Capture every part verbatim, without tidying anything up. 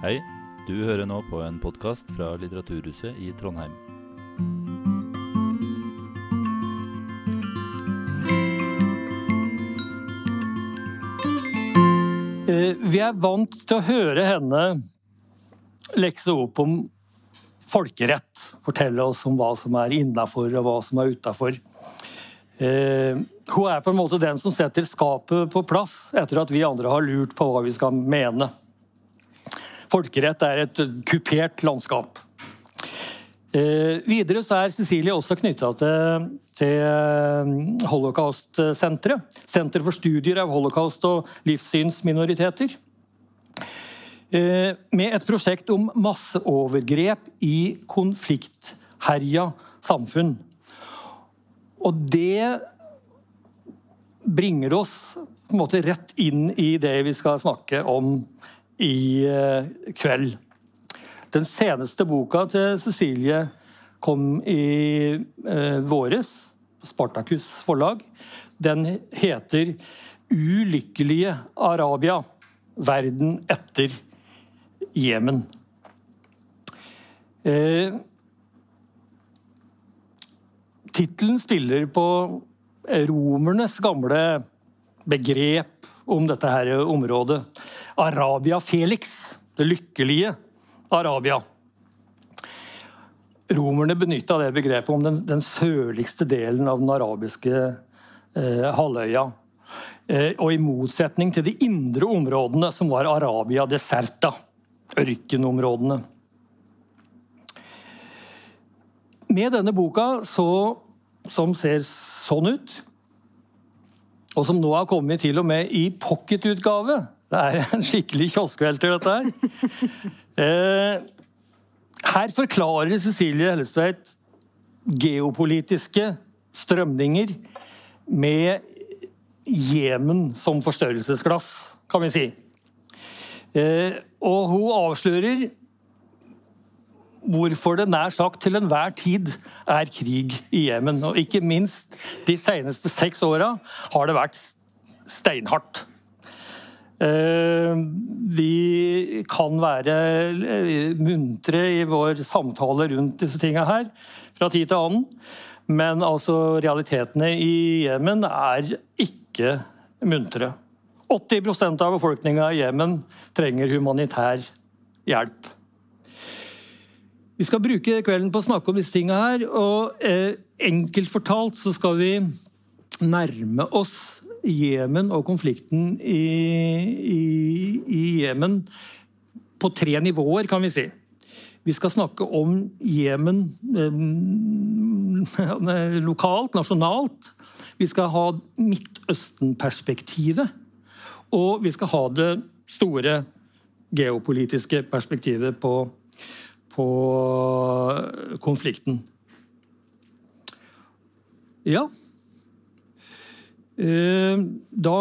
Hei, du hører nå på en podcast fra Litteraturhuset i Trondheim. Vi er vant til å høre henne lekse opp om folkerett, fortelle oss om hva som er innenfor og hva som er utenfor. Eh, hun er på en måte den som setter skapet på plass etter at vi andre har lurt på hva vi skal mene. Folkerett er et kupert landskap. Eh, videre så er Cecilie også knyttet til, til Holocaust-senteret, Senter for studier av holocaust og livssynsminoriteter, eh, med et prosjekt om masseovergrep i konfliktherja samfunn. Og det bringer oss på en måte rett inn i det vi skal snakke om i kveld. Den seneste boka til Cecilie kom i eh, våres, Spartacus forlag. Den heter Ulykkelige Arabia, verden etter Jemen. Eh, Titlen spiller på romernes gamle begrep om dette her området. Arabia Felix, det lykkelige Arabia. Romerne benyttet det begrepet om den, den sørligste delen av den arabiske eh, halvøya. Eh, og i motsetning til de indre områdene som var Arabia Deserta, ørkenområdene. Med denne boka, så, som ser sånn ut, og som nå har kommet til og med i pocketutgave. Det er en skikkelig kioskvelter, dette her. Eh, her forklarer Cecilie Hellestveit geopolitiske strømninger med Jemen som forstørrelsesglass, kan vi si. Eh, og hun avslører hvorfor det nær sagt til enhver tid er krig i Jemen. Og ikke minst de seneste seks årene har det vært steinhardt. Vi kan være muntre i vår samtale rundt disse tingene her fra tid til annen, men altså realitetene i Jemen er ikke muntre. åtti prosent av befolkningen i Jemen trenger humanitær hjelp. Vi skal bruke kvelden på å snakke om disse tingene her, og eh, enkelt fortalt så skal vi nærme oss Jemen og konflikten i, i, i Jemen på tre nivåer, kan vi si. Vi skal snakke om Jemen eh, lokalt, nasjonalt. Vi skal ha Midtøsten-perspektivet, og vi skal ha det store geopolitiske perspektivet på på konflikten. Ja. Da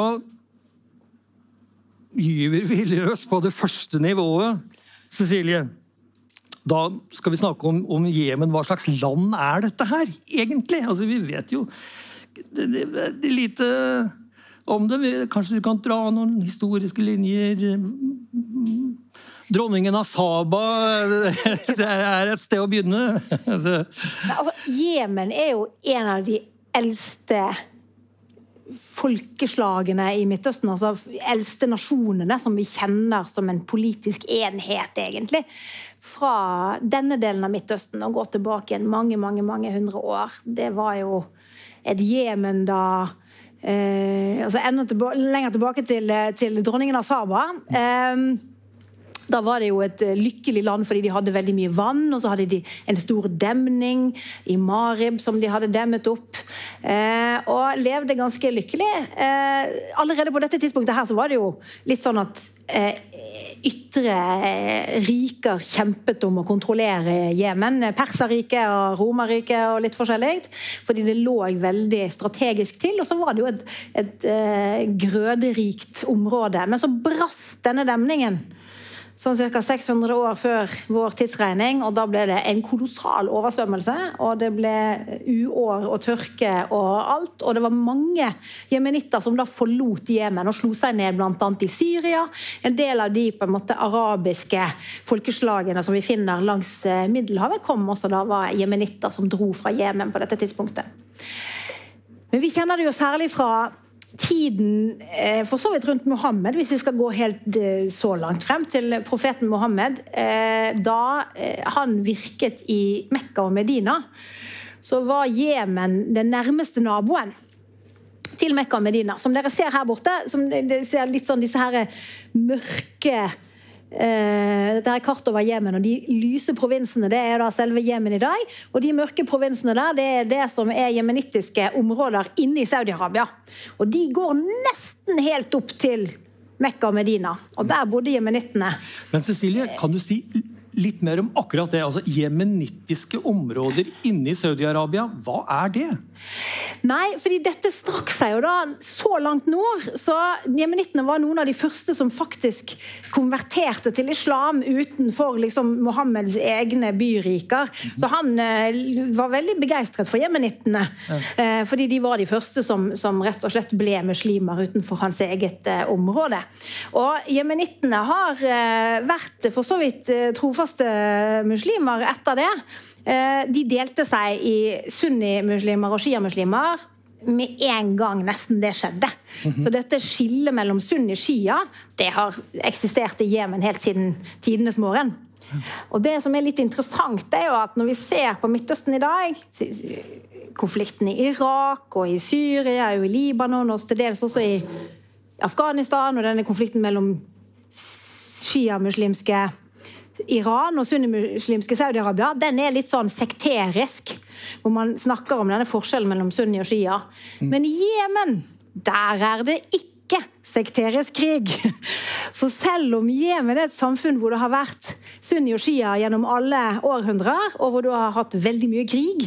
gyver vi løs på det første nivået, Cecilie. Da skal vi snakke om, om Jemen. Hva slags land er dette her, egentlig? Altså, vi vet jo det, det, det er lite om det. Kanskje du kan dra noen historiske linjer. Dronningen av Saba, det er et sted å begynne. Altså, Jemen er jo en av de eldste folkeslagene i Midtøsten, altså eldste nasjonene som vi kjenner som en politisk enhet, egentlig. Fra denne delen av Midtøsten og går tilbake mange, mange, mange hundre år. Det var jo et Jemen da, eh, altså enda tilba- lenger tilbake til, til dronningen av Saba. Eh, Da var det jo et lykkelig land fordi de hadde veldig mye vann, og så hadde de en stor demning i Marib som de hadde demmet opp, eh, og levde ganske lykkelig. Eh, allerede på dette tidspunktet her så var det jo litt sånn at eh, ytre riker kjempet om å kontrollere Jemen, Perserriket og Romerriket og litt forskjellig, fordi det lå veldig strategisk til, og så var det jo et, et eh, grøderikt område. Men så brast denne demningen. sånn cirka seks hundre år før vår tidsregning, og da ble det en kolossal oversvømmelse, og det ble uår og tørke og alt, og det var mange jemenitter som da forlot Jemen og slo seg ned blant annet i Syria. En del av de på en måte arabiske folkeslagene som vi finner langs Middelhavet kom også da var jemenitter som dro fra Jemen på dette tidspunktet. Men vi kjenner det jo særlig fra tiden for så vidt rundt Mohammed, hvis vi skal gå helt så langt frem til profeten Mohammed, da han virket i Mekka og Medina, så var Jemen den nærmeste naboen til Mekka og Medina. Som dere ser her borte, som det ser litt sånn disse her mørke Uh, dette er kart over Jemen, og de lyse provinsene det er da selve Jemen i dag, og de mørke provinsene der det er det som er jemenittiske områder inne i Saudi-Arabia, og de går nesten helt opp til Mekka og Medina, og der bodde jemenittene. Men Cecilie, kan du si litt mer om akkurat det, altså jemenittiske områder inne i Saudi-Arabia, hva er det? Nei, fordi dette strakk seg jo da så langt nord, så jemenittene var noen av de første som faktisk konverterte til islam utenfor liksom Mohammeds egne byriker. Så han eh, var veldig begeistret for jemenittene, eh, fordi de var de første som, som rett og slett ble muslimer utenfor hans eget eh, område. Og jemenittene har eh, vært for så vidt eh, trofaste muslimer etter det. De delte seg i sunni-muslimer og shia-muslimer med en gang nesten det skjedde. Mm-hmm. Så dette skillet mellom sunni-shia, det har eksistert i Jemen helt siden tidenes morgen. Og det som er litt interessant er jo at når vi ser på Midtøsten i dag, konflikten i Irak og i Syria og i Libanon og til dels også i Afghanistan og denne konflikten mellom shia-muslimske Iran og sunni-muslimske Saudi-Arabia, den er litt sånn sekterisk, hvor man snakker om denne forskjellen mellom sunni og shia. Men i Jemen, der er det ikke sekterisk krig. Så selv om Jemen er et samfunn hvor det har vært sunni og shia gjennom alle århundrer, og hvor du har hatt veldig mye krig,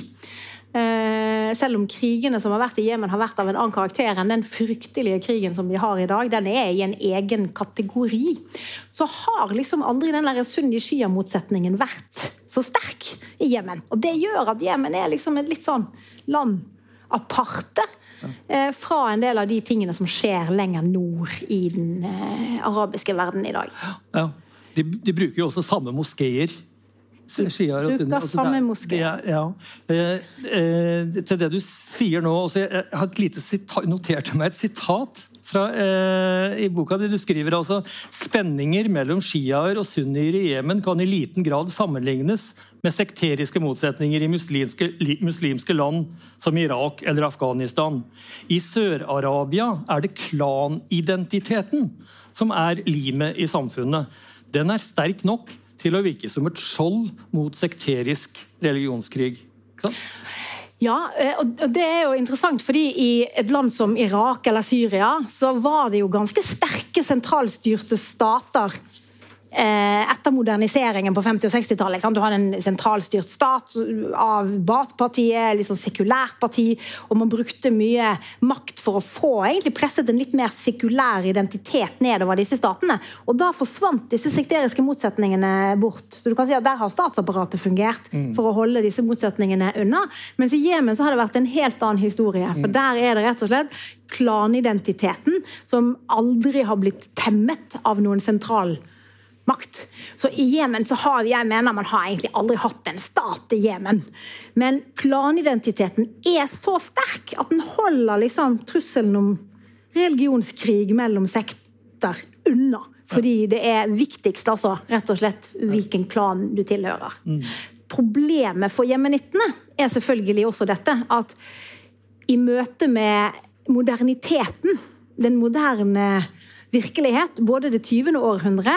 selv om krigene som har vært i Jemen har vært av en annen karakter enn den fryktelige krigen som vi har i dag, den er i en egen kategori, så har liksom aldri den der sunni-shia-motsetningen vært så sterk i Jemen. Og det gjør at Jemen er liksom et litt sånn land aparte fra en del av de tingene som skjer lenger nord i den arabiske verden i dag. Ja, de, de bruker jo også samme moskéer. Skier og Bruker altså samme moské. Ja, eh, eh, til det du sier nå, også, jeg har et lite sitat, noterte meg et sitat fra, eh, i boka di. Du skriver altså spenninger mellom shiaer og sunnier i Jemen kan i liten grad sammenlignes med sekteriske motsetninger i muslimske, muslimske land som Irak eller Afghanistan. I Sør-Arabia er det klanidentiteten som er limet i samfunnet. Den er sterk nok til å virke som et skjold mot sekterisk religionskrig. Ikke sant? Ja, og det er jo interessant, fordi i et land som Irak eller Syria, så var det jo ganske sterke sentralstyrte stater etter moderniseringen på femti- og sekstitallet. Du hadde en sentralstyrt stat av Baath-partiet, liksom sekulært parti, og man brukte mye makt for å få egentlig presset en litt mer sekulær identitet nedover disse statene. Og da forsvant disse sekteriske motsetningene bort. Så du kan si at der har statsapparatet fungert for å holde disse motsetningene unna. Mens i Jemen så har det vært en helt annen historie, for der er det rett og slett klanidentiteten som aldri har blitt temmet av noen sentral makt. Så i Jemen så har vi, jeg mener man har egentlig aldri hatt en stat i Jemen. Men klanidentiteten er så sterk at den holder liksom trusselen om religionskrig mellom sekter unna. Fordi det er viktigst altså, rett og slett, hvilken klan du tilhører. Mm. Problemet for jemenittene er selvfølgelig også dette, at i møte med moderniteten, den moderne virkelighet, både det tyvende århundre,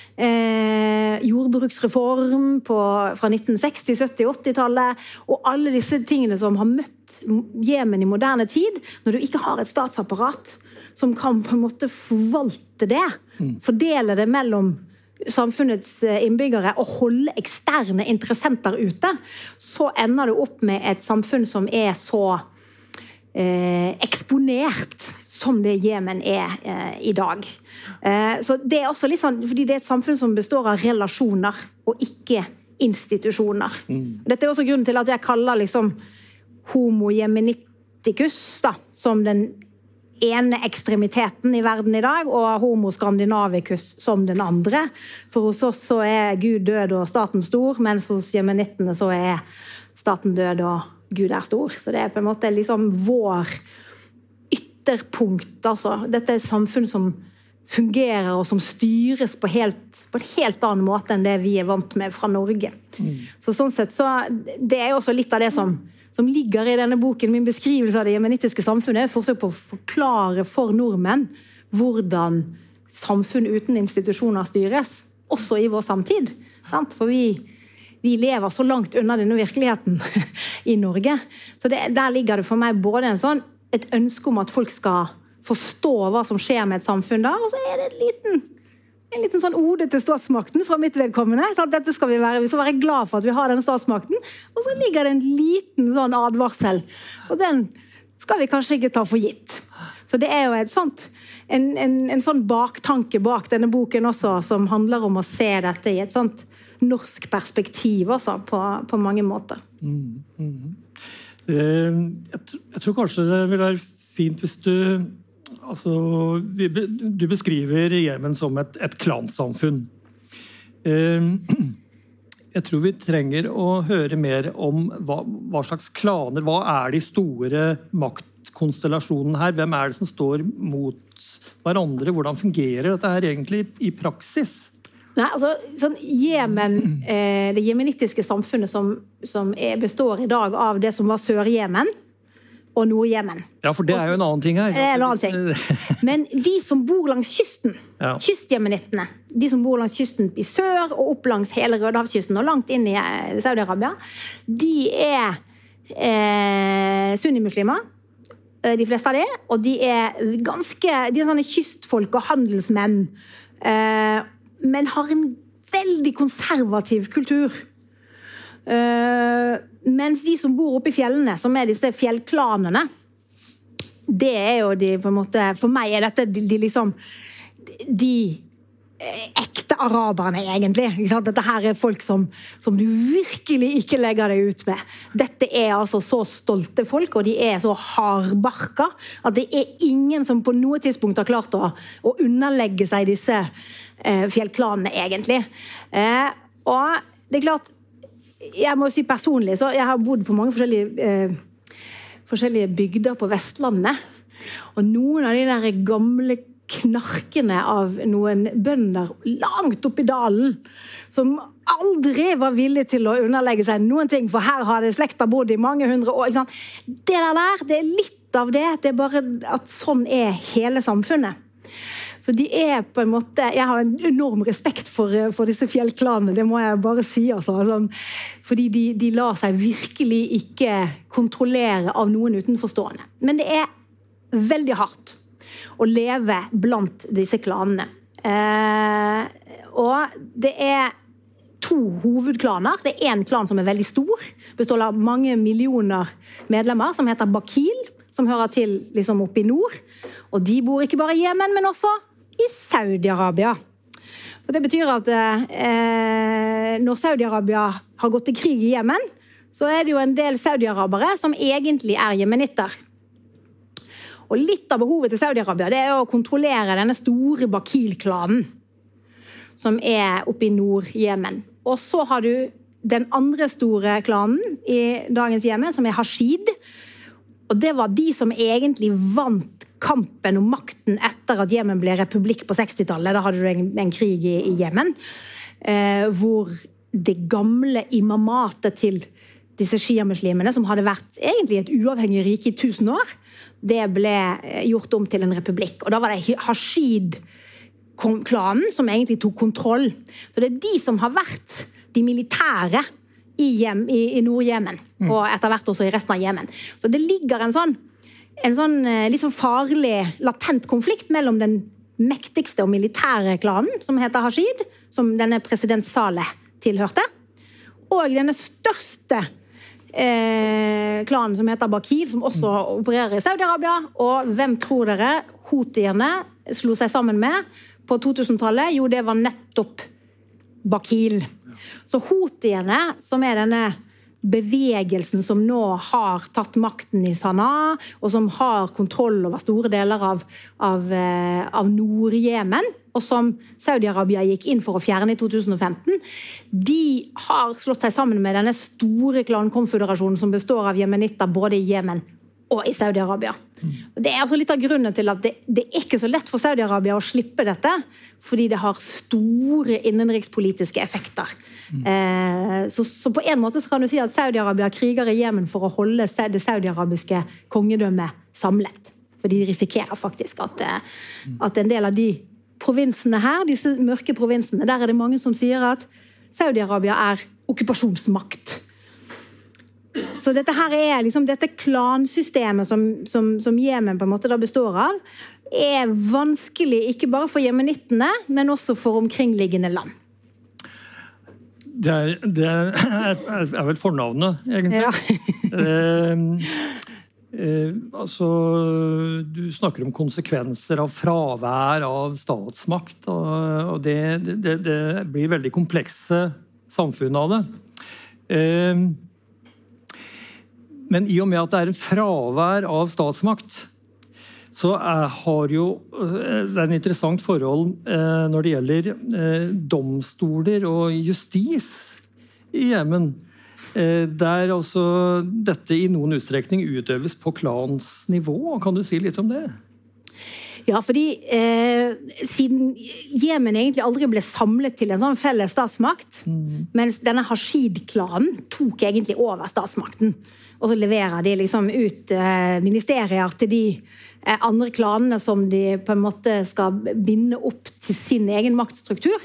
eh, jordbruksreform på, fra nitten seksti, sytti, åtti-tallet, og alle disse tingene som har møtt Jemen i moderne tid, når du ikke har et statsapparat som kan på en måte forvalte det, fordele det mellom samfunnets innbyggere og holde eksterne interessenter ute, så ender du opp med et samfunn som er så eh, eksponert, som det Jemen er eh, i dag. Eh, så det er også litt sånn, fordi det er et samfunn som består av relasjoner, og ikke institusjoner. Mm. Dette er også grunnen til at jeg kaller liksom homo jemeniticus da, som den ene ekstremiteten i verden i dag, og homo skandinavicus som den andre. For hos oss så er Gud død og staten stor, mens hos jemenittene så er staten død og Gud er stor. Så det er på en måte liksom vår ytterpunkt, altså. Dette er et samfunn som fungerer og som styres på, helt, på en helt annen måte enn det vi er vant med fra Norge. Mm. Så sånn sett så, det er også litt av det som som ligger i denne boken, min beskrivelse av det jemenitiske samfunnet, forsøk på å forklare for nordmenn hvordan samfunn uten institusjoner styres, også i vår samtid. Sant? For vi, vi lever så langt unna denne virkeligheten i Norge. Så det, der ligger det for meg både en sånn, et ønske om at folk skal forstå hva som skjer med et samfunn da, og så er det en liten en liten sånn ode til statsmakten fra mitt vedkommende. Så dette skal vi være, vi skal være glad for at vi har den statsmakten. Og så ligger det en liten sånn advarsel. Og den skal vi kanskje ikke ta for gitt. Så det er jo et sånt, en, en, en sånn baktanke bak denne boken også, som handler om å se dette i et sånt norsk perspektiv også, på, på mange måter. Mm, mm. Jeg, jeg tror kanskje det vil være fint hvis du Altså, du beskriver Jemen som et, et klansamfunn. Jeg tror vi trenger å høre mer om hva, hva slags klaner, hva er de store maktkonstellasjonene her? Hvem er det som står mot hverandre? Hvordan fungerer dette her egentlig i praksis? Nei, altså, sånn Jemen, eh, det jemenitiske samfunnet som, som er, består i dag av det som var Sør-Jemen, og Nord-Jemen. Ja, for det er jo en annen ting her. Det er en annen ting. Men de som bor langs kysten, ja. Kystjemenittene, de som bor langs kysten i sør og opp langs hele Rødehavskysten og langt inn i Saudi-Arabia, de er eh, sunnimuslimer, de fleste av de, og de er ganske, de er sånne kystfolk og handelsmenn, eh, men har en veldig konservativ kultur. Uh, mens de som bor oppe i fjellene, som er disse fjellklanene, det er jo de på en måte, for meg er dette de, de liksom de ekte araberne egentlig, ikke sant? Dette her er folk som, som du virkelig ikke legger deg ut med. Dette er altså så stolte folk, og de er så hardbarka at det er ingen som på noe tidspunkt har klart å, å underlegge seg disse eh, fjellklanene egentlig. Eh, og det er klart, jeg må si personlig, så jeg har bodd på mange forskjellige, eh, forskjellige bygder på Vestlandet, og noen av de der gamle knarkene av noen bønder langt opp i dalen, som aldri var villige til å underlegge seg noen ting, for her har det slekta bodd i mange hundre år. Ikke sant? Det der der, det er litt av det, det er bare at sånn er hele samfunnet. Så de er på en måte, jeg har en enorm respekt for, for disse fjellklanene, det må jeg bare si, altså. altså fordi de, de lar seg virkelig ikke kontrollere av noen utenforstående. Men det er veldig hardt å leve blant disse klanene. Eh, og det er to hovedklaner. Det er en klan som er veldig stor, består av mange millioner medlemmer, som heter Bakil, som hører til liksom oppe i nord. Og de bor ikke bare i Jemen, men også i Saudi-Arabia. Og det betyr at eh, når Saudi-Arabia har gått til krig i Jemen, så er det jo en del Saudi-Arabere som egentlig er jemenitter. Og litt av behovet til Saudi-Arabia, det er å kontrollere denne store Bakil-klanen, som er oppe i Nord-Jemen. Og så har du den andre store klanen i dagens Jemen, som er Hashid. Og det var de som egentlig vant kampen om makten etter at Jemen ble republikk på sekstitallet. Da hadde du en, en krig i, i Jemen, eh, hvor det gamle imamatet til disse shia-muslimene, som hadde vært egentlig et uavhengig rike i tusen år, det ble gjort om til en republikk. Og da var det Hashid-klanen som egentlig tok kontroll. Så det er de som har vært de militære i, Jem, i, i Nord-Jemen, mm. og etter hvert også i resten av Jemen. Så det ligger en sånn, en sånn litt sånn farlig, latent konflikt mellom den mektigste og militære klanen, som heter Hashid, som denne president Saleh tilhørte, og denne største eh, klanen som heter Bakil, som også opererer i Saudi-Arabia. Og hvem tror dere Houthiene slo seg sammen med på to-tusentallet? Jo, det var nettopp Bakil. Så Houthiene, som er denne bevegelsen som nå har tatt makten i Sanaa, og som har kontroll over store deler av, av, av Nord-Jemen, og som Saudi-Arabia gikk inn for å fjerne i to tusen og femten, de har slått seg sammen med denne store klankonføderasjonen som består av jemenitter både i Jemen og i Saudi-Arabia. Mm. Det er altså litt av grunnen til at det, det er ikke så lett for Saudi-Arabia å slippe dette, fordi det har store innenrikspolitiske effekter. Mm. Eh, så, så på en måte så kan du si at Saudi-Arabia kriger i Jemen for å holde det saudi-arabiske kongedømmet samlet. For de risikerer faktisk at, mm. at en del av de provinsene her, disse mørke provinsene, der er det mange som sier at Saudi-Arabia er okkupasjonsmakt. Så dette her er liksom, dette klansystemet som, som, som Jemen på en måte da består av, er vanskelig ikke bare for jemenittene, men også for omkringliggende land. Det er, det er, er vel fornavnet, egentlig. Ja. eh, eh, altså, du snakker om konsekvenser av fravær av statsmakt, og, og det, det, det blir veldig komplekse samfunn av det. Eh, Men i og med at det er en fravær av statsmakt, så er, har jo, det er en interessant forhold eh, når det gjelder eh, domstoler og justis i Jemen, eh, der altså dette i noen utstrekning utøves på klansnivå. Kan du si litt om det? Ja, fordi eh, siden Jemen egentlig aldri ble samlet til en sånn felles statsmakt, mm. mens denne Hashid-klanen tok egentlig over statsmakten. Og så leverer de liksom ut eh, ministerier til de eh, andre klanene som de på en måte skal binde opp til sin egen maktstruktur.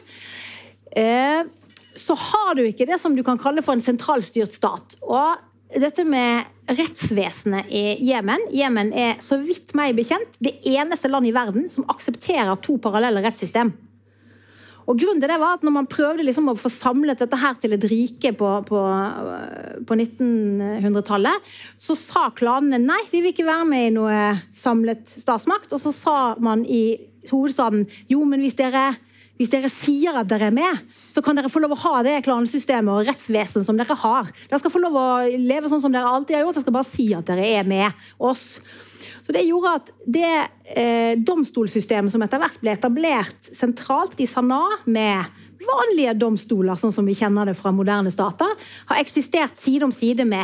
Eh, så har du ikke det som du kan kalle for en sentralstyrt stat. Og dette med rettsvesenet i Jemen. Jemen er, så vidt meg bekjent, det eneste land i verden som aksepterer to parallelle rettssystem. Og grunnen til det var at når man prøvde liksom å få samlet dette her til et rike på, på, på nittenhundretallet, så sa klanene nei, vi vil ikke være med i noe samlet statsmakt. Og så sa man i hovedstaden, jo, men hvis dere, hvis dere sier at dere er med, så kan dere få lov å ha det klansystemet og rettsvesen som dere har. Dere skal få lov å leve sånn som dere alltid har gjort, dere skal bare si at dere er med oss. Så det gjorde at det eh, domstolsystemet som etter hvert ble etablert sentralt i Sanaa med vanlige domstoler, sånn som vi kjenner det fra moderne stater, har eksistert side om side med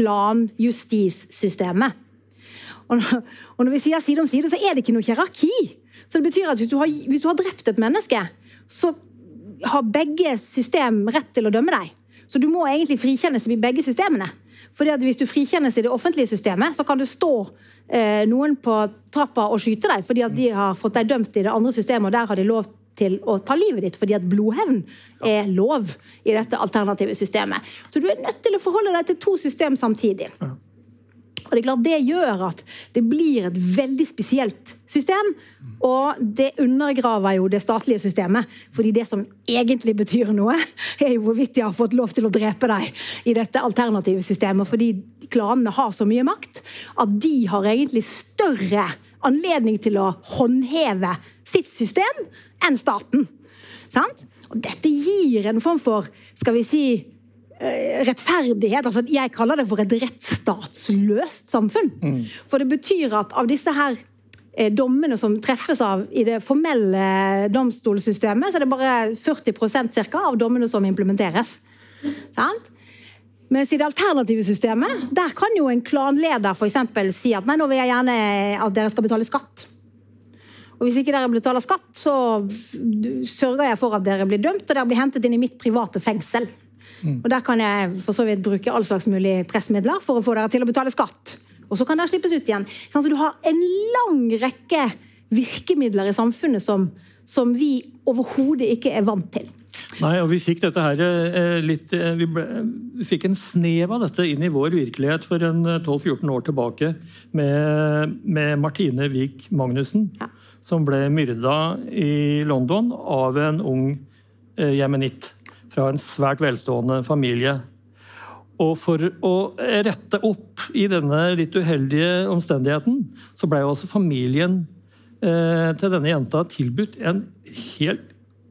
klanjustissystemet. Og, og når vi sier side om side, så er det ikke noe hierarki. Så det betyr at hvis du har, hvis du har drept et menneske, så har begge system rett til å dømme deg. Så du må egentlig frikjennes i begge systemene. Fordi at hvis du frikjennes i det offentlige systemet, så kan det stå eh, noen på trappa og skyte deg, fordi at de har fått deg dømt i det andre systemet, og der har de lov til å ta livet ditt, fordi at blodhevn er lov i dette alternative systemet. Så du er nødt til å forholde deg til to system samtidig. Ja. Og det er klart, det gjør at det blir et veldig spesielt system, og det undergraver jo det statlige systemet, fordi det som egentlig betyr noe, er jo hvorvidt de har fått lov til å drepe deg i dette alternative systemet, fordi klanene har så mye makt, at de har egentlig større anledning til å håndheve sitt system enn staten. Sant? Og dette gir en form for, skal vi si, rettferdighet. Altså, jeg kaller det for et rettsstatsløst samfunn. Mm. For det betyr at av disse her eh, dommene som treffes av i det formelle domstolsystemet, så er det bare førti prosent cirka av dommene som implementeres. Sant? Mens i det alternative systemet, der kan jo en klanleder for eksempel si at nei, nå vil jeg gjerne at dere skal betale skatt. Og hvis ikke dere betaler skatt, så sørger jeg for at dere blir dømt, og dere blir hentet inn i mitt private fengsel. Mm. Og der kan jeg for så vidt bruke all slags mulig pressmidler for å få dere til å betale skatt. Og så kan dere slippes ut igjen. Så du har en lang rekke virkemidler i samfunnet som, som vi overhodet ikke er vant til. Nei, og vi fikk dette her litt, vi, ble, vi fikk en snev av dette inn i vår virkelighet for en tolv fjorten år tilbake med, med Martine Vik Magnussen, ja. Som ble myrdet i London av en ung eh, jemenitt fra en svært velstående familie. Og for å rette opp i denne litt uheldige omstendigheten, så ble jo også familien eh, til denne jenta tilbudt en helt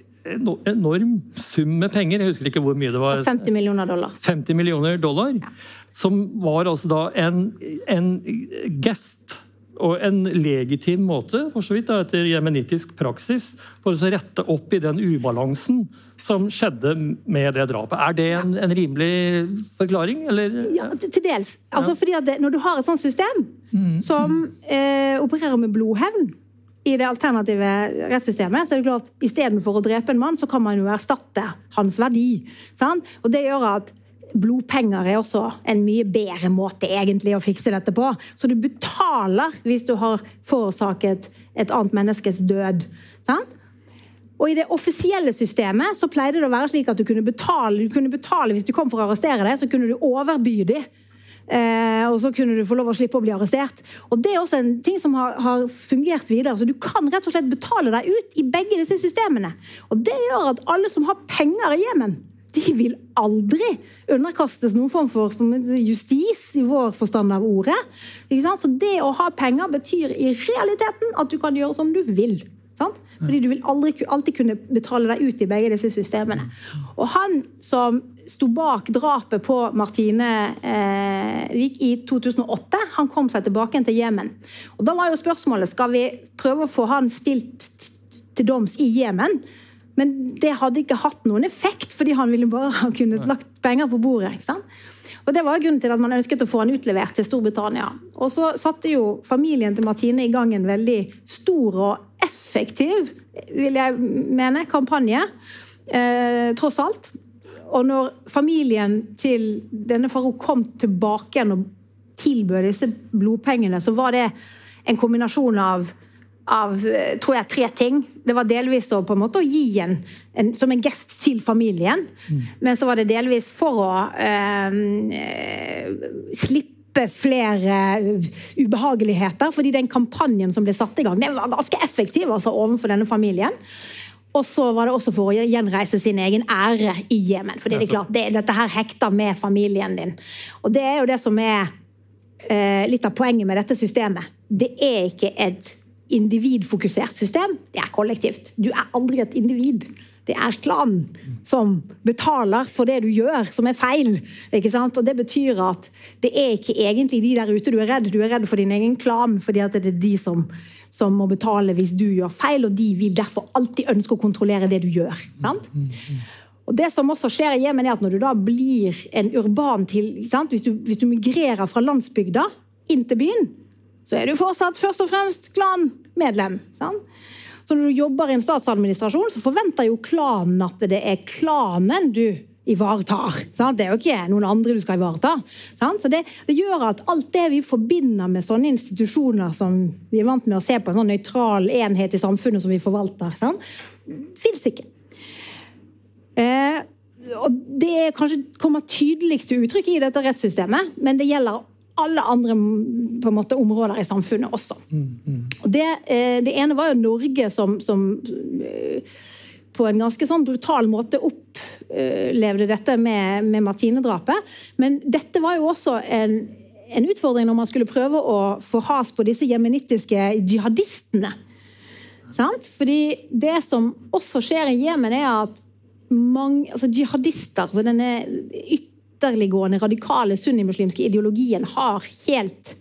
enorm sum med penger. Jeg husker ikke hvor mye det var. femti millioner dollar. femti millioner dollar, ja. Som var altså da en, en gest og en legitim måte, for så vidt da, etter jemenittisk praksis, for å rette opp i den ubalansen som skjedde med det drapet. Er det en, en rimelig forklaring? Eller? Ja, til dels. Altså, ja. Fordi at det, når du har et sånt system mm. som eh, opererer med blodhevn i det alternative rettssystemet, så er det klart at i stedet for å drepe en mann, så kan man jo erstatte hans verdi. Sant? Og det gjør at blodpenger er også en mye bedre måte egentlig å fikse dette på. Så du betaler hvis du har forårsaket et annet menneskes død. Sant? Og i det offisielle systemet så pleide det å være slik at du kunne betale, du kunne betale hvis du kom for å arrestere deg, så kunne du overby dem. Eh, og så kunne du få lov å slippe å bli arrestert. Og det er også en ting som har, har fungert videre. Så du kan rett og slett betale deg ut i begge disse systemene. Og det gjør at alle som har penger i Jemen, de vil aldri underkastes noen form for justis i vår forstand av ordet. Ikke sant? Så det å ha penger betyr i realiteten at du kan gjøre som du vil. Sant? Fordi du vil aldri, alltid kunne betale deg ut i begge disse systemene. Og han som sto bak drapet på Martine eh, Vik i to tusen og åtte, han kom seg tilbake til Jemen. Og da var jo spørsmålet, skal vi prøve å få han stilt til doms i Jemen? Men det hadde ikke hatt noen effekt, fordi han ville bare ha kunnet lagt penger på bordet. Ikke sant? Og det var grunnen til at man ønsket å få han utlevert til Storbritannia. Og så satte jo familien til Martine i gang en veldig stor og effektiv, vil jeg mene, kampanje, eh, tross alt. Og når familien til denne Farouk kom tilbake og tilbød disse blodpengene, så var det en kombinasjon av av, tror jeg, tre ting. Det var delvis å, på en måte, å gi en, en som en gest til familien, mm. men så var det delvis for å eh, slippe flere ubehageligheter, fordi den kampanjen som ble satt i gang, den var ganske effektiv altså, overfor denne familien. Og så var det også for å gjenreise sin egen ære i Jemen, fordi det er klart, det, dette her hekter med familien din. Og det er jo det som er eh, litt av poenget med dette systemet. Det er ikke et individfokusert system, det er kollektivt. Du er aldri et individ. Det er klanen som betaler for det du gjør, som er feil. Ikke sant? Og det betyr at det er ikke egentlig de der ute du er redd. Du er redd for din egen klan, fordi at det er de som, som må betale hvis du gjør feil, og de vil derfor alltid ønske å kontrollere det du gjør. Sant? Og det som også skjer i Jemen er at når du da blir en urban til, sant? Hvis du, hvis du migrerer fra landsbygda inn til byen, så er du fortsatt først og fremst klanmedlem. Sant? Så når du jobber i en statsadministrasjon, så forventer jo klanen at det er klanen du ivaretar. Sant? Det er jo ikke noen andre du skal ivareta. Sant? Så det, det gjør at alt det vi forbinder med sånne institusjoner som vi er vant med å se på en sånn nøytral enhet i samfunnet som vi forvalter, sant? Finnes ikke. Eh, og det er kanskje kommer tydeligst til uttrykk i dette rettssystemet, men det gjelder alle andre på en måte, områder i samfunnet også. Mm, mm. Og det, det ene var jo Norge som, som på en ganske sånn brutal måte opplevde dette med, med Martine-drapet. Men dette var jo også en, en utfordring når man skulle prøve å få has på disse jemenittiske jihadistene. Sant? Fordi det som også skjer i Jemen er at mange, altså jihadister, altså denne ytterligere ytterliggående radikale sunnimuslimske ideologien har helt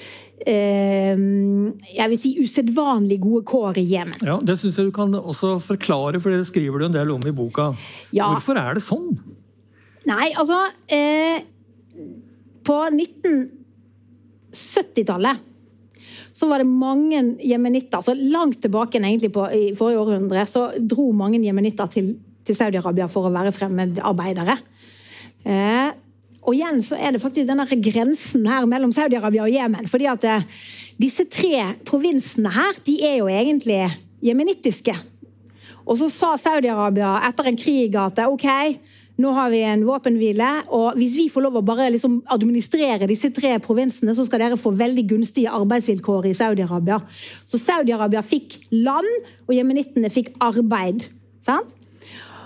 eh, jeg vil si usedvanlig gode kår i Jemen. Ja, det synes jeg du kan også forklare, for det skriver du en del om i boka. Ja. Hvorfor er det sånn? Nei, altså eh, på nitten syttitallet så var det mange jemenitter, så langt tilbake egentlig på, i forrige århundre, så dro mange jemenitter til, til Saudi-Arabia for å være fremmedarbeidere. Eh, og igjen så er det faktisk denne grensen her mellom Saudi-Arabia og Jemen, fordi at eh, disse tre provinsene her, de er jo egentlig jemenittiske. Og så sa Saudi-Arabia etter en krig at ok, nå har vi en våpenhvile, og hvis vi får lov å bare liksom administrere disse tre provinsene, så skal dere få veldig gunstige arbeidsvilkår i Saudi-Arabia. Så Saudi-Arabia fikk land, og jemenittene fikk arbeid. Sant?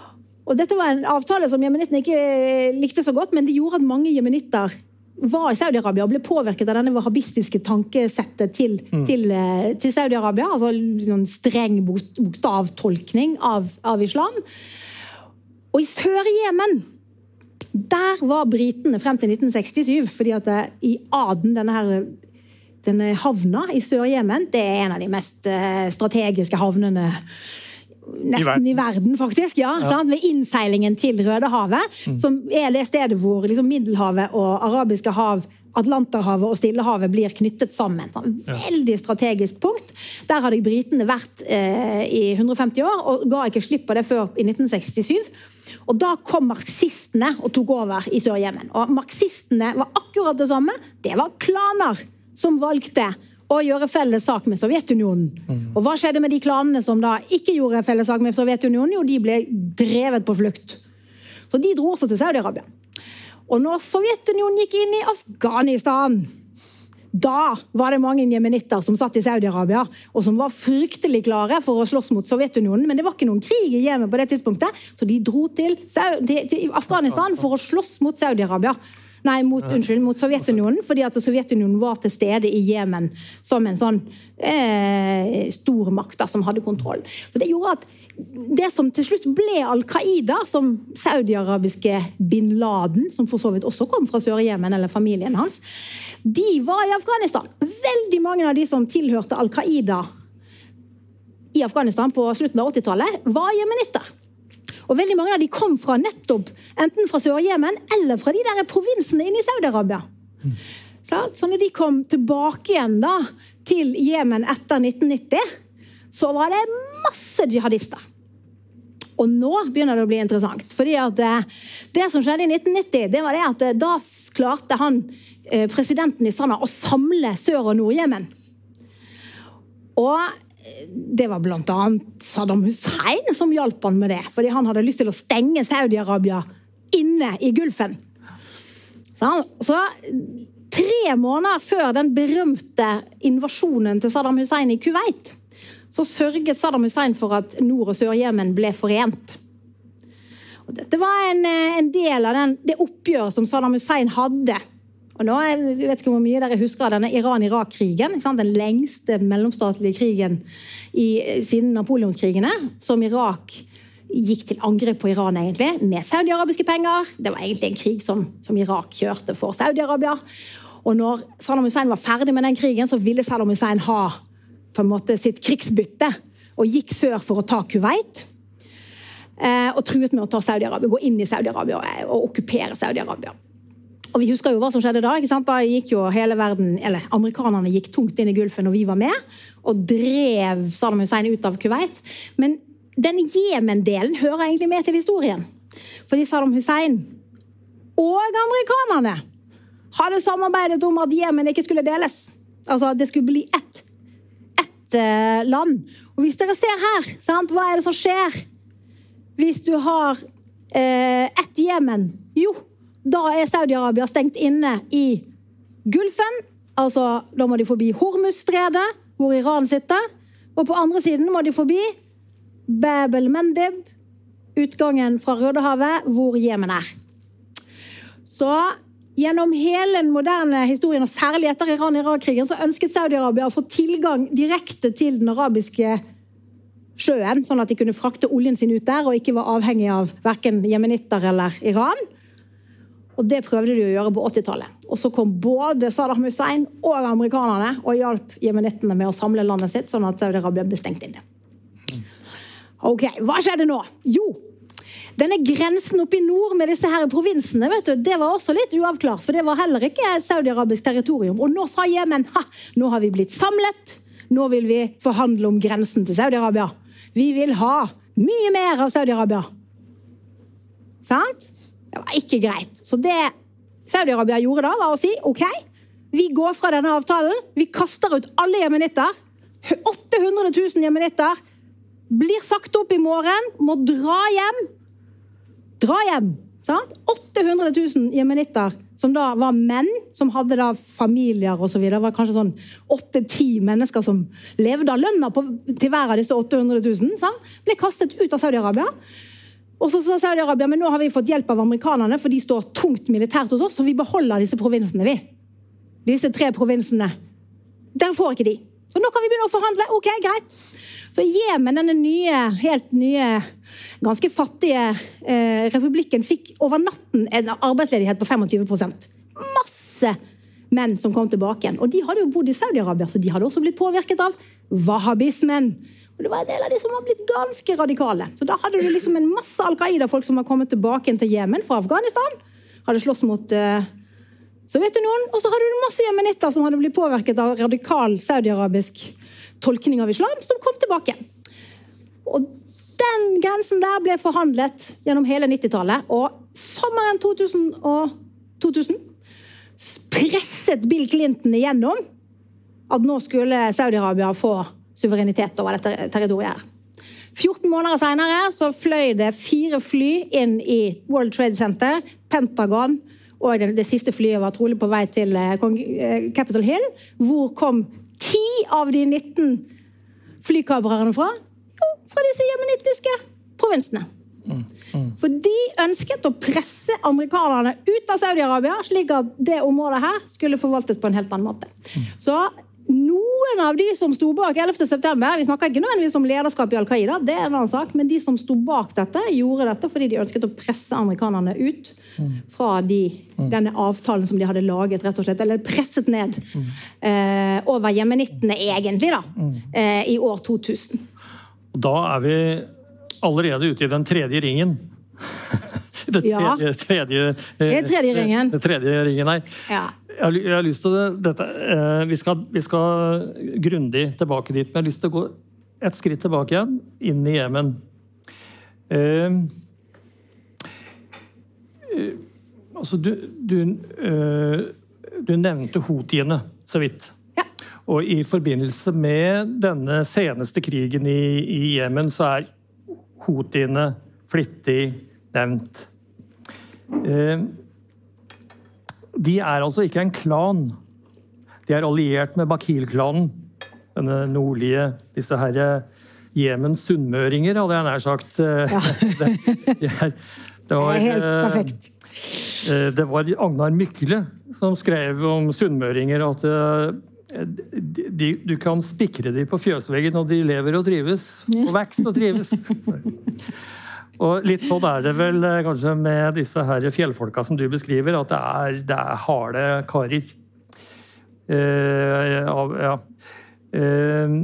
Og dette var en avtale som jemenittene ikke likte så godt, men det gjorde at mange jemenitter var i Saudi-Arabia og ble påvirket av denne wahhabistiske tankesettet til, mm. til, til Saudi-Arabia, altså en streng bokstavtolkning av, av islam. Og i Sør-Jemen, der var britene frem til nitten sekstisju, fordi at i Aden, denne her denne havna i Sør-Jemen, det er en av de mest strategiske havnene nesten i verden, i verden faktisk, ja, ja. Sant? Ved innseilingen til Rødehavet, mm. som er det stedet hvor liksom, Middelhavet og Arabiske hav, Atlanterhavet og Stillehavet blir knyttet sammen. Sånn, veldig strategisk punkt. Der hadde britene vært eh, i hundre og femti år, og ga ikke slipp på det før i nitten sekstisju. Og da kom marxistene og tok over i Sør-Jemen. Og marxistene var akkurat det samme. Det var klaner som valgte å gjøre felles sak med Sovjetunionen. Mm. Og hva skjedde med de klanene som da ikke gjorde felles sak med Sovjetunionen? Jo, de ble drevet på flukt. Så de dro også til Saudi-Arabia. Og når Sovjetunionen gikk inn i Afghanistan, da var det mange jemenitter som satt i Saudi-Arabia, og som var fryktelig klare for å slåss mot Sovjetunionen, men det var ikke noen krig i Jemen på det tidspunktet, så de dro til, til, til Afghanistan for å slåss mot Saudi-Arabia. Nei, mot, unnskyld, mot Sovjetunionen, fordi at Sovjetunionen var til stede i Jemen som en sånn eh, stormakt da, som hadde kontroll. Så det gjorde at det som til slutt ble Al-Qaida, som saudi-arabiske Bin Laden, som for så vidt også kom fra Sør-Jemen, eller familien hans, de var i Afghanistan. Veldig mange av de som tilhørte Al-Qaida i Afghanistan på slutten av åttitallet, var jemenitter. Og veldig mange av de kom fra nettopp, enten fra Sør-Jemen eller fra de der provinsene inne i Saudi-Arabia. Mm. Så, så når de kom tilbake igjen da, til Jemen etter nitten nitti, så var det masse jihadister. Og nå begynner det å bli interessant, fordi at det som skjedde i nitten nitti, det var det at da klarte han, presidenten i Sanaa, å samle Sør- og Nord-Jemen. Og det var blant annet Saddam Hussein som hjalp han med det, fordi han hadde lyst til å stenge Saudi-Arabia inne i Gulfen. Så, så tre måneder før den berømte invasjonen til Saddam Hussein i Kuwait, så sørget Saddam Hussein for at Nord- og Sør-Jemen ble forent. Og dette var en, en del av den, det oppgjør som Saddam Hussein hadde. Og nå, jeg vet ikke hvor mye dere husker av denne Iran-Irak-krigen, den lengste mellomstatlige krigen i, siden Napoleonskrigene, som Irak gikk til angrep på Iran egentlig, med saudi-arabiske penger. Det var egentlig en krig som, som Irak kjørte for Saudi-Arabia. Og når Saddam Hussein var ferdig med den krigen, så ville Saddam Hussein ha på en måte sitt krigsbytte, og gikk sør for å ta Kuwait, eh, og truet med å ta Saudi-Arabia, gå inn i Saudi-Arabia og okkupere Saudi-Arabia. Og vi husker jo hva som skjedde da, ikke sant? Da gikk jo hele verden, eller amerikanerne gikk tungt inn i Gulfen, og vi var med, og drev Saddam Hussein ut av Kuwait. Men denne Jemen-delen hører egentlig med til historien. Fordi Saddam Hussein og amerikanerne hadde samarbeidet om at Jemen ikke skulle deles. Altså, det skulle bli ett, ett uh, land. Og hvis dere ser her, sant? Hva er det som skjer hvis du har uh, ett Jemen? Jo, da er Saudi-Arabia stengt inne i Gulfen, altså da må de forbi Hormuzstredet, hvor Iran sitter, og på andre siden må de forbi Bab el-Mandeb, utgangen fra Rødehavet, hvor Jemen er. Så gjennom hele den moderne historien, og særlig etter Iran-Irak-krigen, så ønsket Saudi-Arabia å få tilgang direkte til den arabiske sjøen, sånn at de kunne frakte oljen sin ut der, og ikke var avhengig av hverken jemenitter eller Iran. Og det prøvde de å gjøre på åttitallet. Og så kom både Saddam Hussein og amerikanerne og hjalp jemenittene med å samle landet sitt, sånn at Saudi-Arabia ble stengt inne. Ok, hva skjedde nå? Jo, denne grensen oppe i nord med disse her provinsene, vet du, det var også litt uavklart, for det var heller ikke Saudi-Arabisk territorium. Og nå sa Jemen, ha, nå har vi blitt samlet, nå vil vi forhandle om grensen til Saudi-Arabia. Vi vil ha mye mer av Saudi-Arabia. Sant? Det var ikke greit. Så det Saudi-Arabia gjorde da, var å si, ok, vi går fra denne avtalen, vi kaster ut alle jemenitter, åtte hundre tusen jemenitter, blir sagt opp i morgen, må dra hjem, dra hjem, sant? åtte hundre tusen jemenitter, som da var menn, som hadde da familier og så videre, det var kanskje sånn åtte ti mennesker som levde av lønna på, til hver av disse åtte hundre tusen, sant? Ble kastet ut av Saudi-Arabia. Og så sa Saudi-Arabia, men nå har vi fått hjelp av amerikanerne, for de står tungt militært hos oss, så vi beholder disse provinsene, vi. Disse tre provinsene. Der får ikke de. Så nå kan vi begynne å forhandle. Ok, greit. Så Jemen, denne nye, helt nye, ganske fattige eh, republikken, fikk over natten en arbeidsledighet på tjuefem prosent. Masse menn som kom tilbake igjen. Og de hadde jo bodd i Saudi-Arabia, så de hadde også blitt påvirket av wahhabismen. Og det var en del av de som var blitt ganske radikale. Så da hadde du liksom en masse Al-Qaida-folk som var kommet tilbake til Jemen fra Afghanistan, hadde slåss mot uh, Sovjetunionen, og så hadde du en masse jemenitter som hadde blitt påvirket av radikal saudi-arabisk tolkning av islam, som kom tilbake. Og den grensen der ble forhandlet gjennom hele nittitallet, og sommeren to tusen og to tusen presset Bill Clinton igjennom at nå skulle Saudi-Arabia få suverenitet over dette territoriet her. fjorten måneder senere så fløy det fire fly inn i World Trade Center, Pentagon, og det, det siste flyet var trolig på vei til uh, Capitol Hill, hvor kom ti av de nitten flykabrerne fra? Jo, fra disse jemenittiske provinsene. Mm, mm. For de ønsket å presse amerikanerne ut av Saudi-Arabia, slik at det området her skulle forvaltes på en helt annen måte. Mm. Så noen av de som sto bak ellevte september, vi snakker ikke nødvendigvis om lederskap i Al-Qaida, det er en annen sak, men de som sto bak dette, gjorde dette fordi de ønsket å presse amerikanerne ut fra de, denne avtalen som de hadde laget, rett og slett, eller presset ned eh, over jemenittene egentlig da, eh, i år to tusen. Da er vi allerede ute i den tredje ringen. Det tredje, ja. tredje, det er tredje ringen. Det tredje ringen her. Ja. Jeg har, jeg har lyst til det, dette. Eh, vi, skal, vi skal grundig tilbake dit, men jeg har lyst til å gå et skritt tilbake igjen, inn i Jemen. Eh, eh, altså, du, du, eh, du nevnte Houthiene, så vidt. Ja. Og i forbindelse med denne seneste krigen i, i Jemen, så er Houthiene flittig nevnt. Eh, De er altså ikke en klan. De er alliert med Bakil-klanen. Denne nordlige, disse her Jemens sunnmøringer, hadde jeg nær sagt. Ja. det, det, er, det, var, det er helt perfekt. Det var Agnar Mykle som skrev om sunnmøringer at de, du kan spikre dem på fjøsveggen, og de lever og trives. Og vekst og trives. Og litt sånn er det vel kanskje med disse her fjellfolka som du beskriver, at det er, det er harde karer. Eh, ja. eh,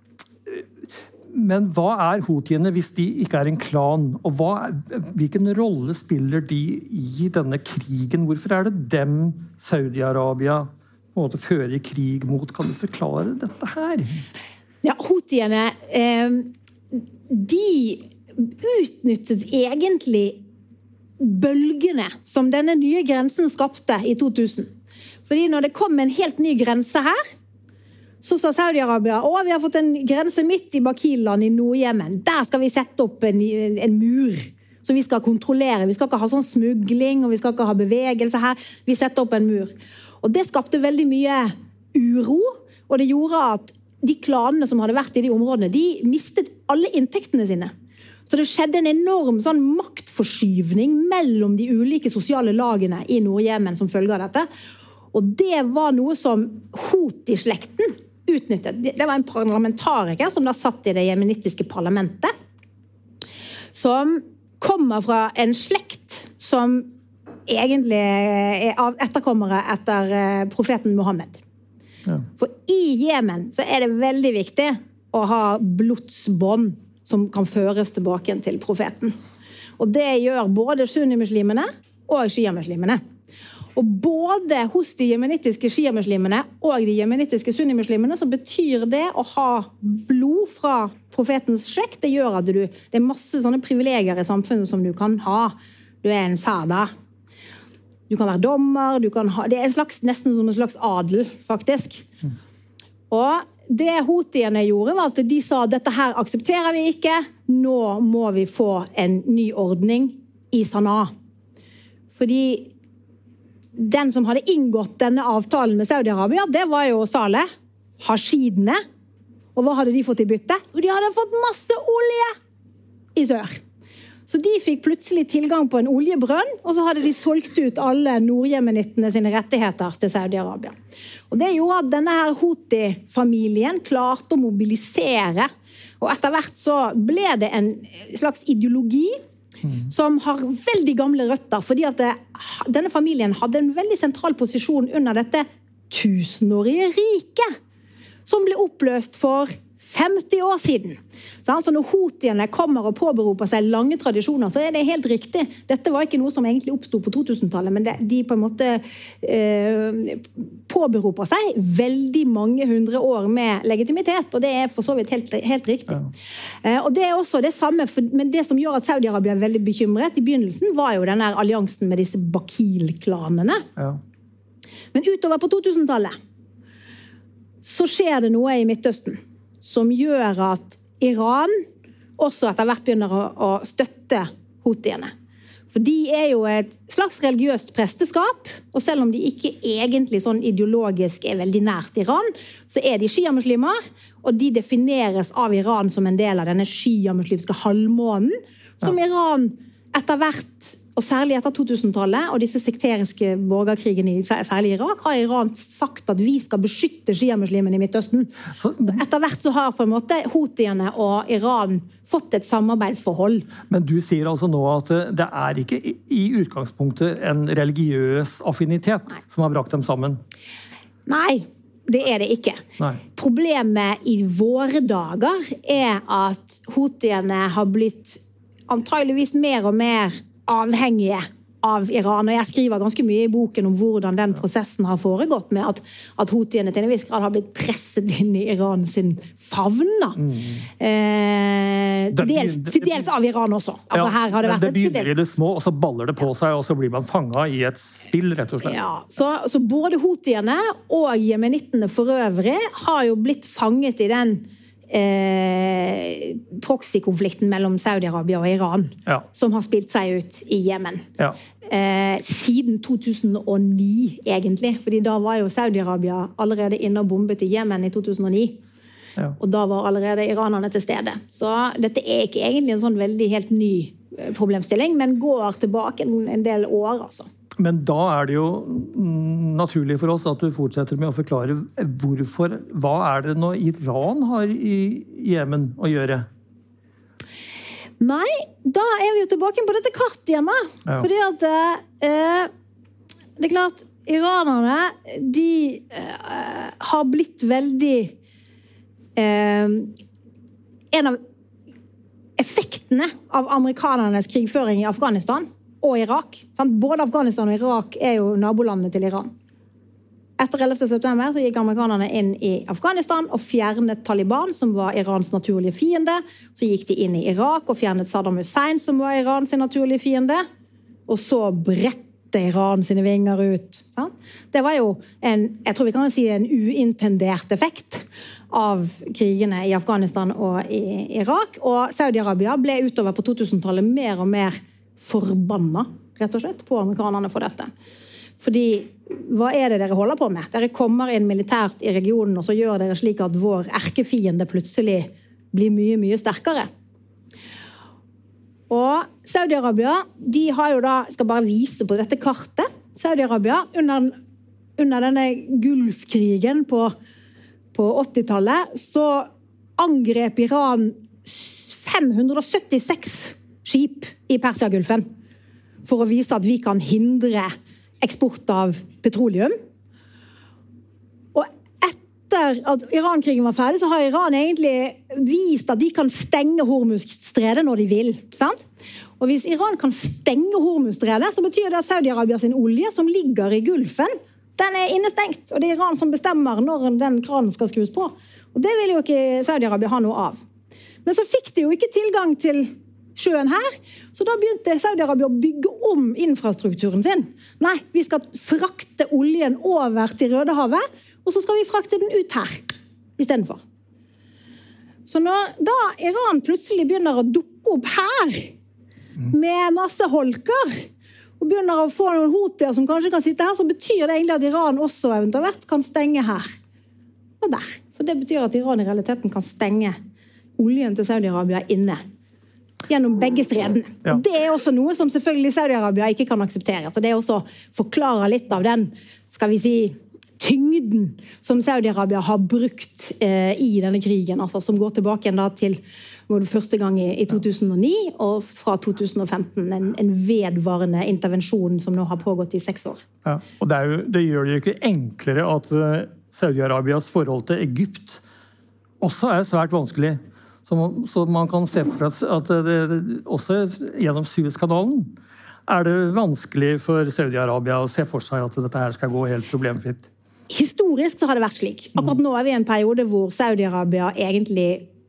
men hva er Houthiene hvis de ikke er en klan? Og hva, hvilken rolle spiller de i denne krigen? Hvorfor er det dem Saudi-Arabia på en måte fører krig mot? Kan du forklare dette her? Ja, Houthiene, eh, de utnyttet egentlig bølgene som denne nye grensen skapte i to tusen. Fordi når det kom en helt ny grense her, så sa Saudi-Arabia, å, vi har fått en grense midt i Bakil-land i Nord-Jemen. Der skal vi sette opp en, en mur som vi skal kontrollere. Vi skal ikke ha sånn smugling, og vi skal ikke ha bevegelse her. Vi setter opp en mur. Og det skapte veldig mye uro, og det gjorde at de klanene som hadde vært i de områdene, de mistet alle inntektene sine. Så det skjedde en enorm sånn maktforskyvning mellom de ulike sosiale lagene i Nord-Jemen som følge av dette. Og det var noe som Houthi-slekten utnyttet. Det var en parlamentariker som da satt i det jemenittiske parlamentet, som kommer fra en slekt som egentlig er av etterkommere etter profeten Mohammed. Ja. For i Jemen så er det veldig viktig å ha blodsbånd som kan føres tilbake til profeten. Og det gjør både sunnimuslimene og shia-muslimene. Og både hos de jemenittiske shia-muslimene og de jemenittiske sunnimuslimene så betyr det å ha blod fra profetens slekt. Det gjør at du, det er masse sånne privilegier i samfunnet som du kan ha. Du er en sada. Du kan være dommer. Du kan ha, det er en slags, nesten som en slags adel, faktisk. Og det Houthiene gjorde var at de sa dette her aksepterer vi ikke, nå må vi få en ny ordning i Sanaa. Fordi den som hadde inngått denne avtalen med Saudi-Arabia, det var jo Saleh, hashidene. Og hva hadde de fått i bytte? Og de hadde fått masse olje i sør. Så Så de fikk plutselig tilgang på en oljebrønn, og så hadde de solgt ut alle nordjemenittene sine rettigheter til Saudi-Arabia. Og det gjorde at denne her Houthi-familien klarte å mobilisere, og etter hvert så ble det en slags ideologi mm. som har veldig gamle røtter, fordi at det, denne familien hadde en veldig sentral posisjon under dette tusenårige riket, som ble oppløst for femti år siden. Så når houthiene kommer og påberoper seg lange tradisjoner, så er det helt riktig. Dette var ikke noe som egentlig oppstod på totusentallet, men det, de på en måte eh, påberoper seg veldig mange hundre år med legitimitet, og det er for så vidt helt, helt riktig. Ja. Eh, og det er også det samme, for, men det som gjør at Saudi-Arabia er veldig bekymret i begynnelsen, var jo denne alliansen med disse Bakil-klanene. Ja. Men utover på totusentallet, så skjer det noe i Midtøsten, som gjør at Iran også etter hvert begynner å, å støtte houthiene. For de er jo et slags religiøst presteskap, og selv om de ikke egentlig sånn ideologisk er veldig nært Iran, så er de shia-muslimer, og de defineres av Iran som en del av denne shia-muslimske halvmånen, som ja. Iran etter hvert, og særlig etter totusentallet, og disse sekteriske borgerkrigene i særlig Irak, har Iran sagt at vi skal beskytte shia-muslimene i Midtøsten. Så etter hvert så har på en måte houthiene og Iran fått et samarbeidsforhold. Men du sier altså nå at det er ikke i utgangspunktet en religiøs affinitet Nei. Som har brakt dem sammen? Nei, det er det ikke. Nei. Problemet i våre dager er at houthiene har blitt antageligvis mer og mer avhengige av Iran, og jeg skriver ganske mye i boken om hvordan den prosessen har foregått med at, at houthiene til en viss grad har blitt presset inn i Iran sin favn. Mm. Eh, til, dels, til dels av Iran også. Altså, ja, her har det, vært det begynner i det små, og så baller det på seg, og så blir man fanget i et spill, rett og slett. Ja, så, så både houthiene og jemenittene for øvrig har jo blitt fanget i den Eh, proxy-konflikten mellom Saudi-Arabia og Iran, ja. Som har spilt seg ut i Jemen. Ja. Eh, siden to tusen og ni, egentlig. Fordi da var jo Saudi-Arabia allerede inne og bombet i Jemen i to tusen og ni. Ja. Og da var allerede iranerne til stede. Så dette er ikke egentlig en sånn veldig helt ny problemstilling, men går tilbake en, en del år, altså. Men da er det jo naturlig for oss at du fortsetter med å forklare hvorfor, hva er det nå Iran har i Jemen å gjøre? Nei, da er vi jo tilbake på dette kartet igjen da. Ja. Fordi at eh, det er klart, iranerne, de eh, har blitt veldig eh, en av effektene av amerikanernes krigføring i Afghanistan og Irak. Både Afghanistan og Irak er jo nabolandene til Iran. Etter ellevte september så gikk amerikanerne inn i Afghanistan og fjernet Taliban, som var Irans naturlige fiende. Så gikk de inn i Irak og fjernet Saddam Hussein, som var Irans naturlige fiende. Og så bredte Iran sine vinger ut. Det var jo en, jeg tror vi kan si en uintendert effekt av krigene i Afghanistan og i Irak. Og Saudi-Arabia ble utover på totusentallet mer og mer forbanna, rett og slett, på amerikanerne for dette. Fordi, hva er det dere holder på med? Dere kommer inn militært i regionen, og så gjør dere slik at vår erkefiende plutselig blir mye, mye sterkere. Og Saudi-Arabia, de har jo da, skal bare vise på dette kartet, Saudi-Arabia, under, under denne Gulfkrigen på, på åttitallet, så angrep Iran fem hundre syttiseks skip i Persiagulfen for å vise at vi kan hindre eksport av petroleum. Og etter at Iran-krigen var ferdig, så har Iran egentlig vist at de kan stenge Hormuzstredet når de vil. Sant? Og hvis Iran kan stenge Hormuzstredet, så betyr det at Saudi-Arabia sin olje, som ligger i Gulfen, den er innestengt. Og det er Iran som bestemmer når den kranen skal skrus på. Og det vil jo ikke Saudi-Arabia ha noe av. Men så fikk de jo ikke tilgang til sjøen her, så da begynte Saudi-Arabia å bygge om infrastrukturen sin. Nei, vi skal frakte oljen over til Rødehavet, og så skal vi frakte den ut her i stedet for. Så når da Iran plutselig begynner å dukke opp her, med masse holker, og begynner å få noen houtier som kanskje kan sitte her, så betyr det egentlig at Iran også eventuelt kan stenge her og der. Så det betyr at Iran i realiteten kan stenge oljen til Saudi-Arabia inne gjennom begge stredene. Ja. Det er også noe som selvfølgelig Saudi-Arabia ikke kan akseptere. Så det er også forklarer litt av den, skal vi si, tyngden som Saudi-Arabia har brukt eh, i denne krigen, altså, som går tilbake da, til første gang i, i to tusen og ni, og fra to tusen og femten en, en vedvarende intervensjon som nå har pågått i seks år. Ja, og det, er jo, det gjør det jo ikke enklere at Saudi-Arabias forhold til Egypt også er svært vanskelig. Så man, så man kan se for seg at det, det, også gjennom Suezkanalen er det vanskelig for Saudi-Arabia å se for seg at dette her skal gå helt problemfritt. Historisk så har det vært slik. Akkurat nå er vi i en periode hvor Saudi-Arabia egentlig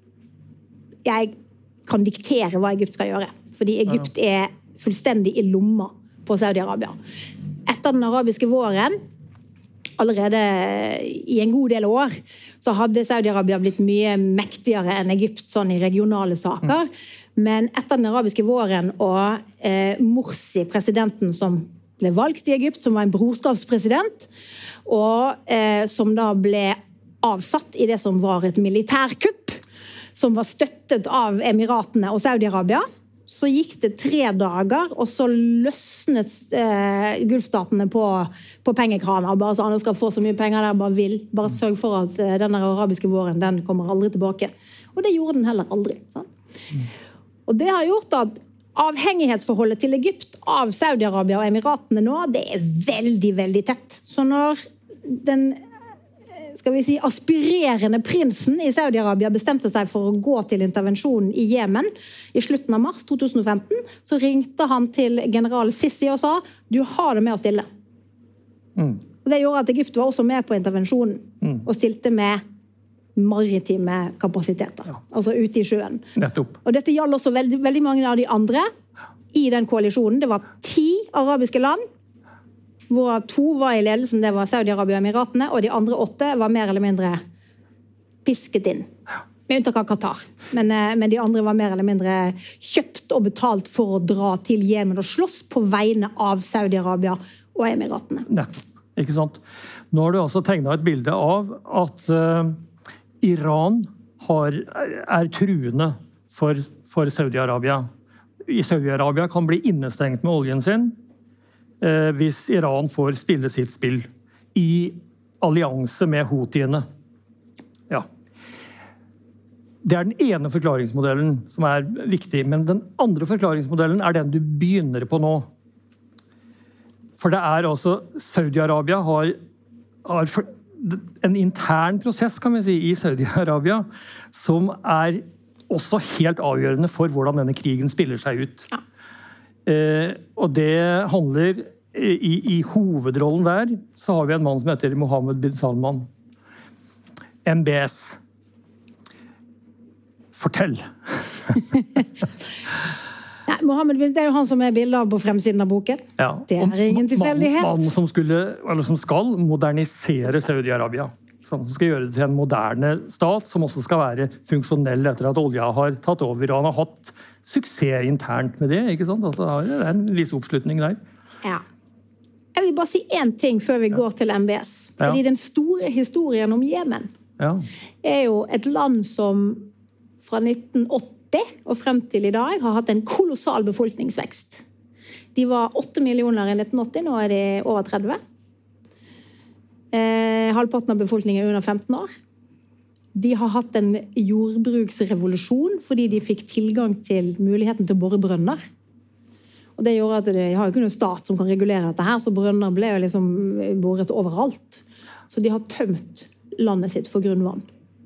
jeg kan diktere hva Egypt skal gjøre. Fordi Egypt er fullstendig i lomma på Saudi-Arabia. Etter den arabiske våren, allerede i en god del år, så hadde Saudi-Arabia blitt mye mektigere enn Egypt sånn i regionale saker. Men etter den arabiske våren og eh, Morsi, presidenten som ble valgt i Egypt, som var en brorskapspresident, og eh, som da ble avsatt i det som var et militærkupp, som var støttet av Emiratene og Saudi-Arabia, så gikk det tre dager, og så løsnet eh, gulfstatene på, på pengekraner. Bare sa, nå skal få så mye penger der bare vil. Bare sørg for at eh, denne arabiske våren, den kommer aldri tilbake. Og det gjorde den heller aldri. Sant? Mm. Og det har gjort at avhengighetsforholdet til Egypt av Saudi-Arabia og Emiratene nå, det er veldig, veldig tett. Så når den skal vi si, aspirerende prinsen i Saudi-Arabia bestemte seg for å gå til intervensjonen i Jemen i slutten av mars to tusen og femten, så ringte han til general Sisi og sa, du har det med å stille. Mm. Og det gjorde at Egypt var også med på intervensjonen, mm. og stilte med maritime kapasiteter, ja. Altså ute i sjøen. Nettopp. Og dette gjaldt også veldig, veldig mange av de andre i den koalisjonen. Det var ti arabiske land, hvor to var i ledelsen, det var Saudi-Arabia og Emiratene, og de andre åtte var mer eller mindre pisket inn. Med unntak av Qatar. Men, men de andre var mer eller mindre kjøpt og betalt for å dra til Jemen og slåss på vegne av Saudi-Arabia og Emiratene. Nettopp, ikke sant? Nå har du altså tegnet et bilde av at uh, Iran har, er truende for, for Saudi-Arabia. I Saudi-Arabia kan bli innestengt med oljen sin, hvis Iran får spille sitt spill i allianse med Houthiene. Ja. Det er den ene forklaringsmodellen som er viktig, men den andre forklaringsmodellen er den du begynner på nå. For det er altså, Saudi-Arabia har, har en intern prosess, kan vi si, i Saudi-Arabia, som er også helt avgjørende for hvordan denne krigen spiller seg ut. Ja. Eh, og det handler i, i hovedrollen der så har vi en mann som heter Mohammed bin Salman, M B S. Fortell. Ja, Mohammed bin, det er jo han som er bildet av på fremsiden av boken. Ja, det er ingen tilfeldighet. Mannen som, skulle, eller som skal modernisere Saudi-Arabia. Som skal gjøre det til en moderne stat, som også skal være funksjonell etter at olja har tatt over. Og han har hatt suksess internt med det, ikke sant? Altså, det er en viss oppslutning der. Ja. Jeg vil bare si en ting før vi ja. går til M B S. Fordi ja. den store historien om Jemen ja. er jo et land som fra nitten åtti og frem til i dag har hatt en kolossal befolkningsvekst. De var åtte millioner i nitten åtti, nå er de over tretti. Eh, halvparten av befolkningen er under femten år. De har hatt en jordbruksrevolusjon fordi de fikk tilgang til muligheten til å bore brønner. Og det gjorde at de har jo ikke noen stat som kan regulere dette her, så brønner ble jo liksom boret overalt. Så de har tømt landet sitt for grunnvann.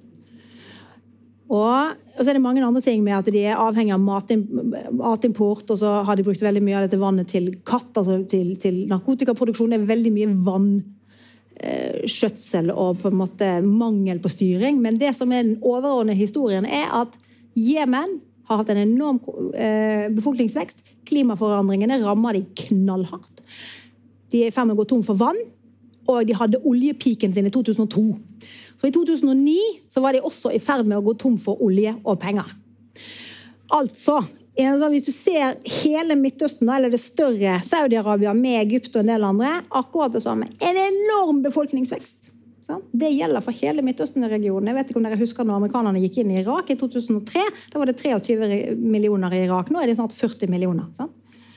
Og, og så er det mange andre ting med at de er avhengig av matimport, og så har de brukt veldig mye av dette vannet til katt, altså til, til narkotikaproduksjon. Det er veldig mye vann skjøtsel og på en måte mangel på styring, men det som er den overordnede historien er at Jemen har hatt en enorm befolkningsvekst. Klimaforandringene rammer de knallhardt. De er i ferd med å gå tom for vann, og de hadde oljepiken sin i to tusen og to. Så i to tusen og ni så var de også i ferd med å gå tom for olje og penger. Altså, hvis du ser hele Midtøsten, eller det større Saudi-Arabia med Egypt og en del andre, akkurat det samme. En enorm befolkningsvekst. Det gjelder for hele Midtøsten-regionen. Jeg vet ikke om dere husker når amerikanerne gikk inn i Irak i to tusen og tre. Da var det treogtyve millioner i Irak. Nå er det snart førti millioner. Sant?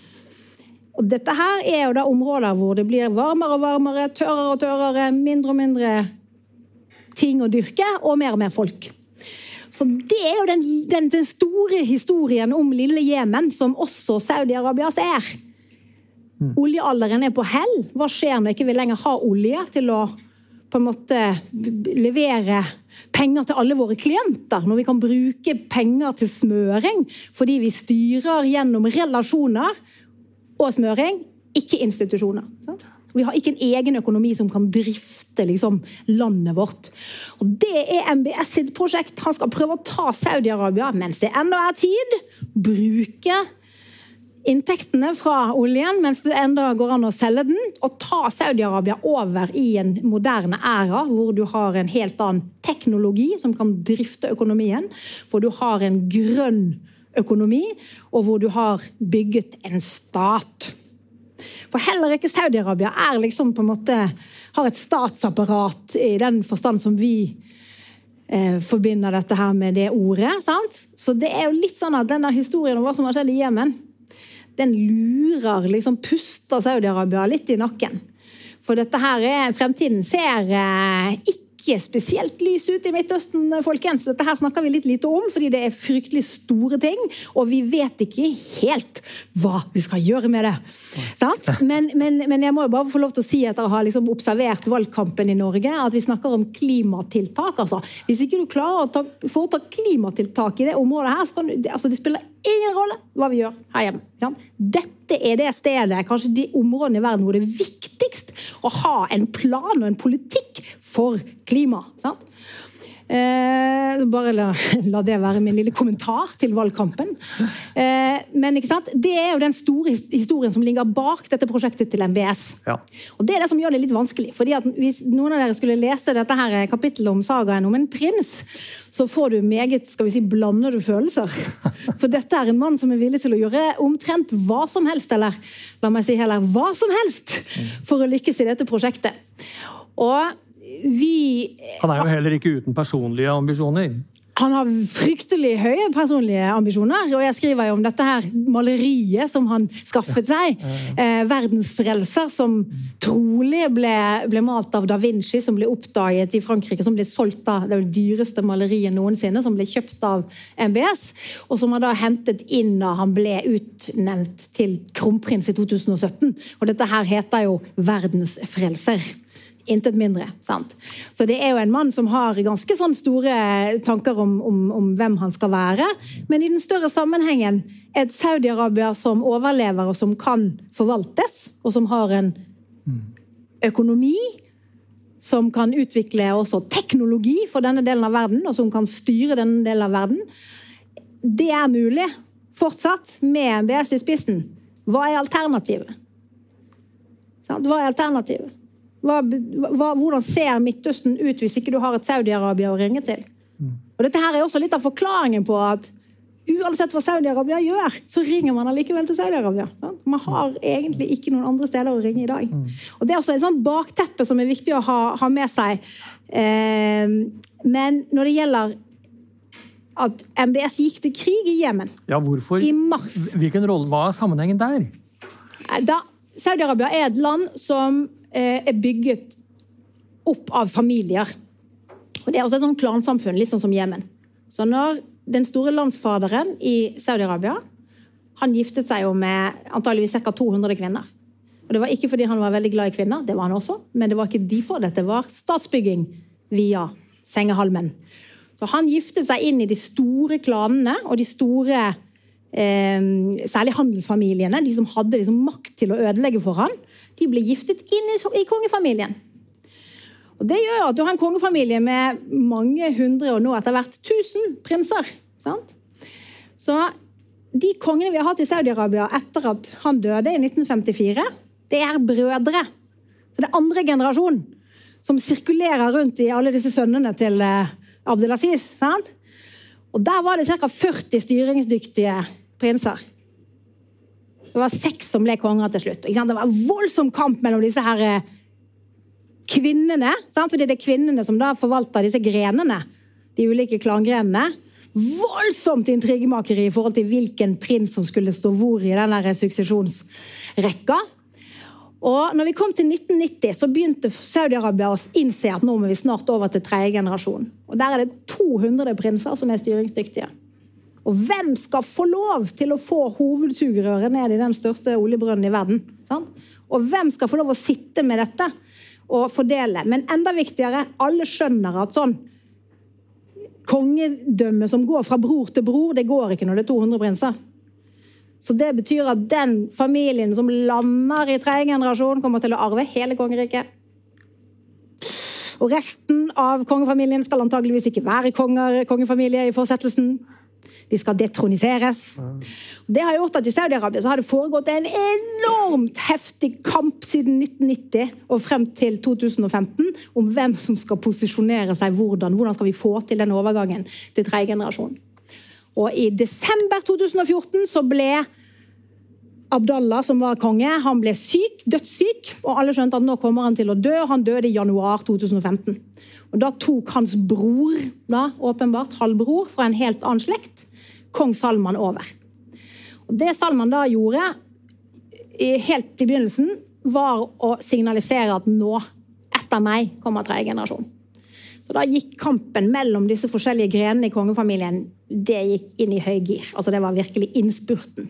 Og dette her er jo da områder hvor det blir varmere og varmere, tørrere og tørrere, mindre og mindre ting å dyrke, og mer og mer folk. Så det er jo den, den, den store historien om lille Jemen, som også Saudi-Arabia ser. Mm. Oljealderen er på hell. Hva skjer når ikke vi lenger har olje til å på en måte levere penger til alle våre klienter? Når vi kan bruke penger til smøring, fordi vi styrer gjennom relasjoner og smøring, ikke institusjoner. Så? Vi har ikke en egen økonomi som kan drifte liksom, landet vårt. Og det er M B S sitt prosjekt. Han skal prøve å ta Saudi-Arabia mens det enda er tid. Bruke inntektene fra oljen mens det enda går an å selge den. Og ta Saudi-Arabia over i en moderne æra hvor du har en helt annen teknologi som kan drifte økonomien. Hvor du har en grønn økonomi og hvor du har bygget en stat. For heller ikke Saudi-Arabia er liksom på en måte, har et statsapparat i den forstand som vi eh, forbinder dette her med det ordet. Sant? Så det er jo litt sånn at denne historien om hva som har skjedd i Jemen, den lurer, liksom puster Saudi-Arabia litt i nakken. For dette her er, fremtiden ser eh, ikke spesielt lys ut i Midtøsten, folkens. Dette her snakker vi litt lite om, fordi det er fryktelig store ting, og vi vet ikke helt hva vi skal gjøre med det. Sant? Men, men, men jeg må jo bare få lov til å si at jeg har liksom observert valgkampen i Norge, at vi snakker om klimatiltak. Altså. Hvis ikke du klarer å ta, foreta klimatiltak i det området her, så kan du, altså, det spiller ingen rolle hva vi gjør her hjemme. Sant? Dette er det stedet, kanskje de områdene i verden hvor det er viktigst å ha en plan og en politikk for klima. Sant? Eh, bare la, la det være min lille kommentar til valgkampen. Eh, men ikke sant? Det er jo den store historien som ligger bak dette prosjektet til M B S. Ja. Og det er det som gjør det litt vanskelig. Fordi at hvis noen av dere skulle lese dette her kapittelet om sagaen om en prins, så får du meget, skal vi si, blandede følelser. For dette er en mann som er villig til å gjøre omtrent hva som helst, eller la meg si heller hva som helst, for å lykkes i dette prosjektet. Og vi... Han er jo heller ikke uten personlige ambisjoner. Han har fryktelig høye personlige ambisjoner, og jeg skriver jo om dette her maleriet som han skaffet seg. Eh, verdensfrelser som trolig ble, ble malt av Da Vinci, som ble oppdaget i Frankrike, som ble solgt av det dyreste maleriet noensinne, som ble kjøpt av M B S, og som han da hentet inn da han ble utnevnt til kronprins i to tusen og sytten. Og dette her heter jo verdensfrelser. Intet mindre, sant? Så det er jo en mann som har ganske sånn store tanker om, om, om hvem han skal være, men i den større sammenhengen et Saudi-Arabia som overlever og som kan forvaltes, og som har en økonomi som kan utvikle også teknologi for denne delen av verden, og som kan styre denne delen av verden. Det er mulig, fortsatt, med M B S i spissen. Hva er alternativet? Sant? Hva er alternativet? Hva, hva, hvordan ser Midtøsten ut hvis ikke du har et Saudi-Arabia å ringe til? Mm. Og dette her er også litt av forklaringen på at uansett hva Saudi-Arabia gjør, så ringer man allikevel til Saudi-Arabia. Sant? Man har egentlig ikke noen andre steder å ringe i dag. Mm. Og det er også et sånt bakteppe som er viktig å ha, ha med seg. Eh, men når det gjelder at M B S gikk til krig i Jemen ja, hvorfor? I mars. Hvilken rolle, hva er sammenhengen der? Da, Saudi-Arabia er et land som er bygget opp av familier. Og det er også et sånt klansamfunn, litt sånn som Jemen. Så når den store landsfaderen i Saudi-Arabia, han giftet seg jo med antageligvis ca. to hundre kvinner. Og det var ikke fordi han var veldig glad i kvinner, det var han også, men det var ikke derfor dette var statsbygging via sengehalmen. Så han giftet seg inn i de store klanene, og de store, eh, særlig handelsfamiliene, de som hadde liksom makt til å ødelegge for han, de ble giftet inn i, i kongefamilien. Og det gjør at du har en kongefamilie med mange hundre, og nå etter hvert tusen prinser. Sant? Så de kongene vi har hatt i Saudi-Arabia etter at han døde i nitten femtifire, det er brødre. Så det er andre generasjon som sirkulerer rundt i alle disse sønnene til Abdelaziz. Sant? Og der var det ca. førti styringsdyktige prinser. Det var seks som ble konger til slutt. Det var en voldsom kamp mellom disse her kvinnene, sant? Fordi det er kvinnene som da forvalter disse grenene, de ulike klangrenene, voldsomt intrigemakeri i forhold til hvilken prins som skulle stå hvor i denne suksessjonsrekka. Og når vi kom til nitten nitti, så begynte Saudi-Arabia å innse at nå må vi snart over til tredje generasjon. Og der er det to hundre prinser som er styringsdyktige. Og hvem skal få lov til å få hovedsugerøret ned i den største oljebrønnen i verden? Sant? Og hvem skal få lov å sitte med dette og fordele? Men enda viktigere, alle skjønner at sånn kongedømme som går fra bror til bror, det går ikke når det er to hundre prinser. Så det betyr at den familien som lander i tredje generasjon kommer til å arve hele kongeriket. Og resten av kongefamilien skal antageligvis ikke være konger, kongefamilie i fortsettelsen. De skal detroniseres. Det har gjort at i Saudi-Arabia så har det foregått en enormt heftig kamp siden nitten nitti og frem til to tusen og femten om hvem som skal posisjonere seg hvordan. Hvordan skal vi få til den overgangen til tredje generasjon. Og i desember to tusen og fjorten så ble Abdallah, som var konge, han ble syk, dødssyk, og alle skjønte at nå kommer han til å dø. Han døde i januar to tusen og femten. Og da tok hans bror, da, åpenbart halvbror, fra en helt annen slekt, kong Salman over. Og det Salman da gjorde, helt i begynnelsen, var å signalisere at nå, etter meg, kommer tredje generasjon. Så da gikk kampen mellom disse forskjellige grenene i kongefamilien, det gikk inn i høy gir. Altså det var virkelig innspurten.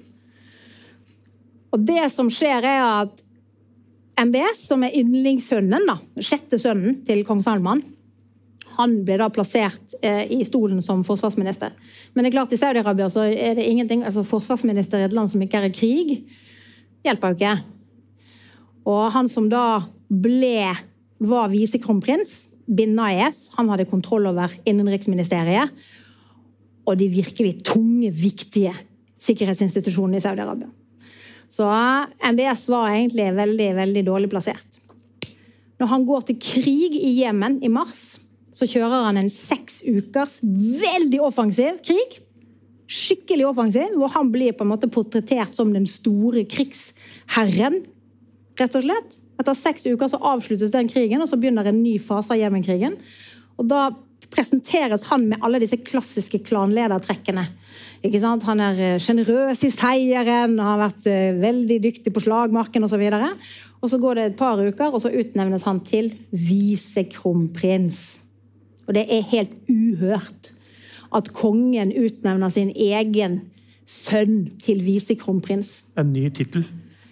Og det som skjer er at M B S, som er yndlingssønnen, da, sjette sønnen til kong Salman, han ble da plassert eh, i stolen som forsvarsminister. Men det er klart, i Saudi-Arabia så er det ingenting, altså forsvarsminister i et land som ikke er i krig, hjelper jo ikke. Og han som da ble, var visekronprins, Bin Nayef, han hadde kontroll over innenriksministeriet og de virkelig tunge, viktige sikkerhetsinstitusjonene i Saudi-Arabia. Så M B S var egentlig veldig, veldig dårlig plassert. Når han går til krig i Jemen i mars, så kjører han en seks ukers veldig offensiv krig. Skikkelig offensiv, hvor han blir på en måte portrettert som den store krigsherren, rett og slett. Etter seks uker så avsluttes den krigen, og så begynner en ny fase av Jemen-krigen. Og da presenteres han med alle disse klassiske klanledertrekkene. Ikke sant? Han er generøs i seieren, og har vært veldig dyktig på slagmarken og så videre. Og så går det et par uker, og så utnevnes han til visekronprins. Og det er helt uhørt at kongen utnevner sin egen sønn til visekronprins. En ny titel.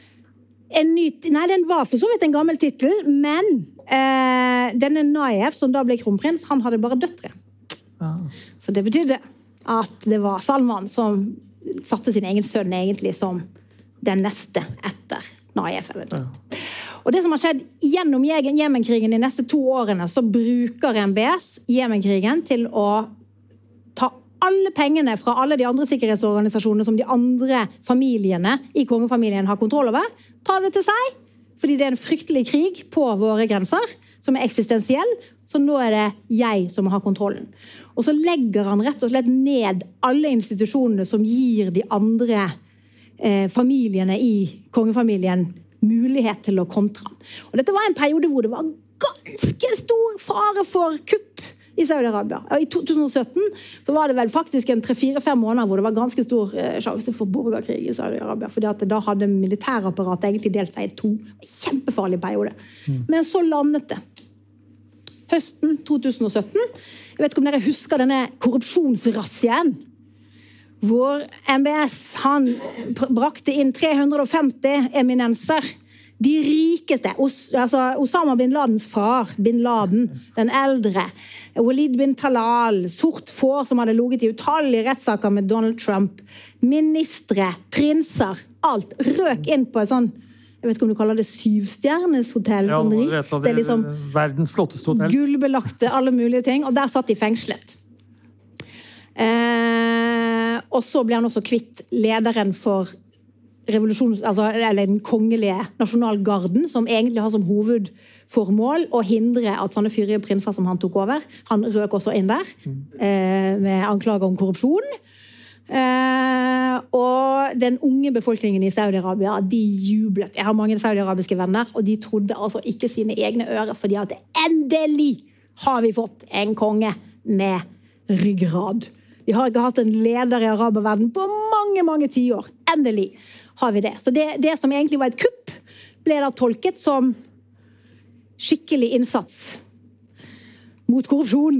En ny, nei, den var for så vidt en gammel titel, men eh, denne Nayef, som da ble kronprins, han hadde bare døtre. Ah. Så det betydde at det var Salman som satte sin egen sønn egentlig som den neste etter Nayef. Ja. Og det som har skjedd gjennom Jemenkrigen de neste to årene, så bruker M B S Jemenkrigen til å ta alle pengene fra alle de andre sikkerhetsorganisasjonene som de andre familiene i kongefamilien har kontroll over, ta det til seg, fordi det er en fryktelig krig på våre grenser, som er eksistensiell, så nå er det jeg som har kontrollen. Og så legger han rett og slett ned alle institusjonene som gir de andre eh, familiene i kongefamilien mulighet til å kontra. Og dette var en periode hvor det var ganske stor fare for kupp i Saudi-Arabia. I to tusen og sytten så var det vel faktisk en tre fire fem måneder hvor det var ganske stor eh, sjanse for borgerkrig i Saudi-Arabia, fordi at da hadde militærapparatet egentlig delt seg i to. Kjempefarlig periode. Mm. Men så landet det. Høsten to tusen og sytten, jeg vet ikke om dere husker denne korrupsjonsrazzien, hvor M B S han brakte inn tre hundre og femti eminenser. De rikeste, Os, altså Osama bin Ladens far, bin Laden, den eldre, Walid bin Talal, sort får som hadde loget i utallige rettssaker med Donald Trump, ministre, prinser, alt røk inn på et sånn, jeg vet ikke om du kaller det syvstjernes hotell, ja, sånn rift, det er liksom verdens flotteste hotell. Gullbelagte, alle mulige ting, og der satt de fengslet. Eh, og så ble han også kvitt lederen for revolusjons, altså, eller den kongelige nasjonalgarden, som egentlig har som hovedformål å hindre at sånne fyrige prinser som han tok over, han røk også inn der, eh, med anklager om korrupsjon. Eh, og den unge befolkningen i Saudi-Arabia, de jublet. Jeg har mange saudi-arabiske venner, og de trodde altså ikke sine egne ører, fordi at endelig har vi fått en konge med ryggrad. Vi har ikke hatt en leder i araberverden på mange, mange tiår. Endelig har vi det. Så det, det som egentlig var et kupp, ble da tolket som skikkelig innsats mot korrupsjon.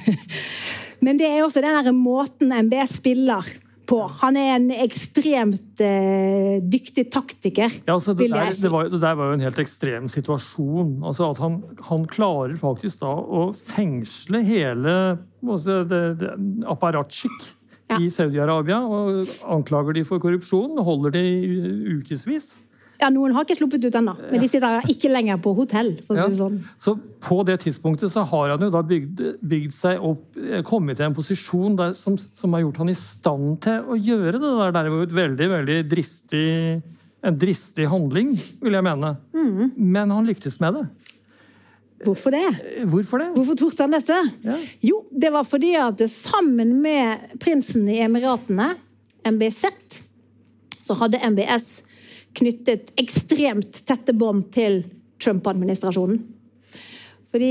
Men det er også den der måten M B S spiller på. Han er en ekstremt eh, dyktig taktiker, ja, altså, det, vil jeg der, si. det, var, det der var jo en helt ekstrem situasjon. Altså at han, han klarer faktisk da å fengsle hele altså, det, det, apparatskikk ja. I Saudi-Arabia, og anklager de for korrupsjon, og holder de ukesvis. Ja, noen har ikke sluppet ut ennå, men de sitter ikke lenger på hotell, for å ja. si det sånn. Så på det tidspunktet så har han jo da bygd, bygd seg opp, kommet til en posisjon der, som, som har gjort han i stand til å gjøre det der. Det er jo et veldig, veldig dristig, en dristig handling, vil jeg mene. Mm. Men han lyktes med det. Hvorfor det? Hvorfor det? Hvorfor torde han dette? Ja. Jo, det var fordi at sammen med prinsen i Emiratene, M B Z, så hadde M B S knyttet ekstremt tette bånd til Trump-administrasjonen. Fordi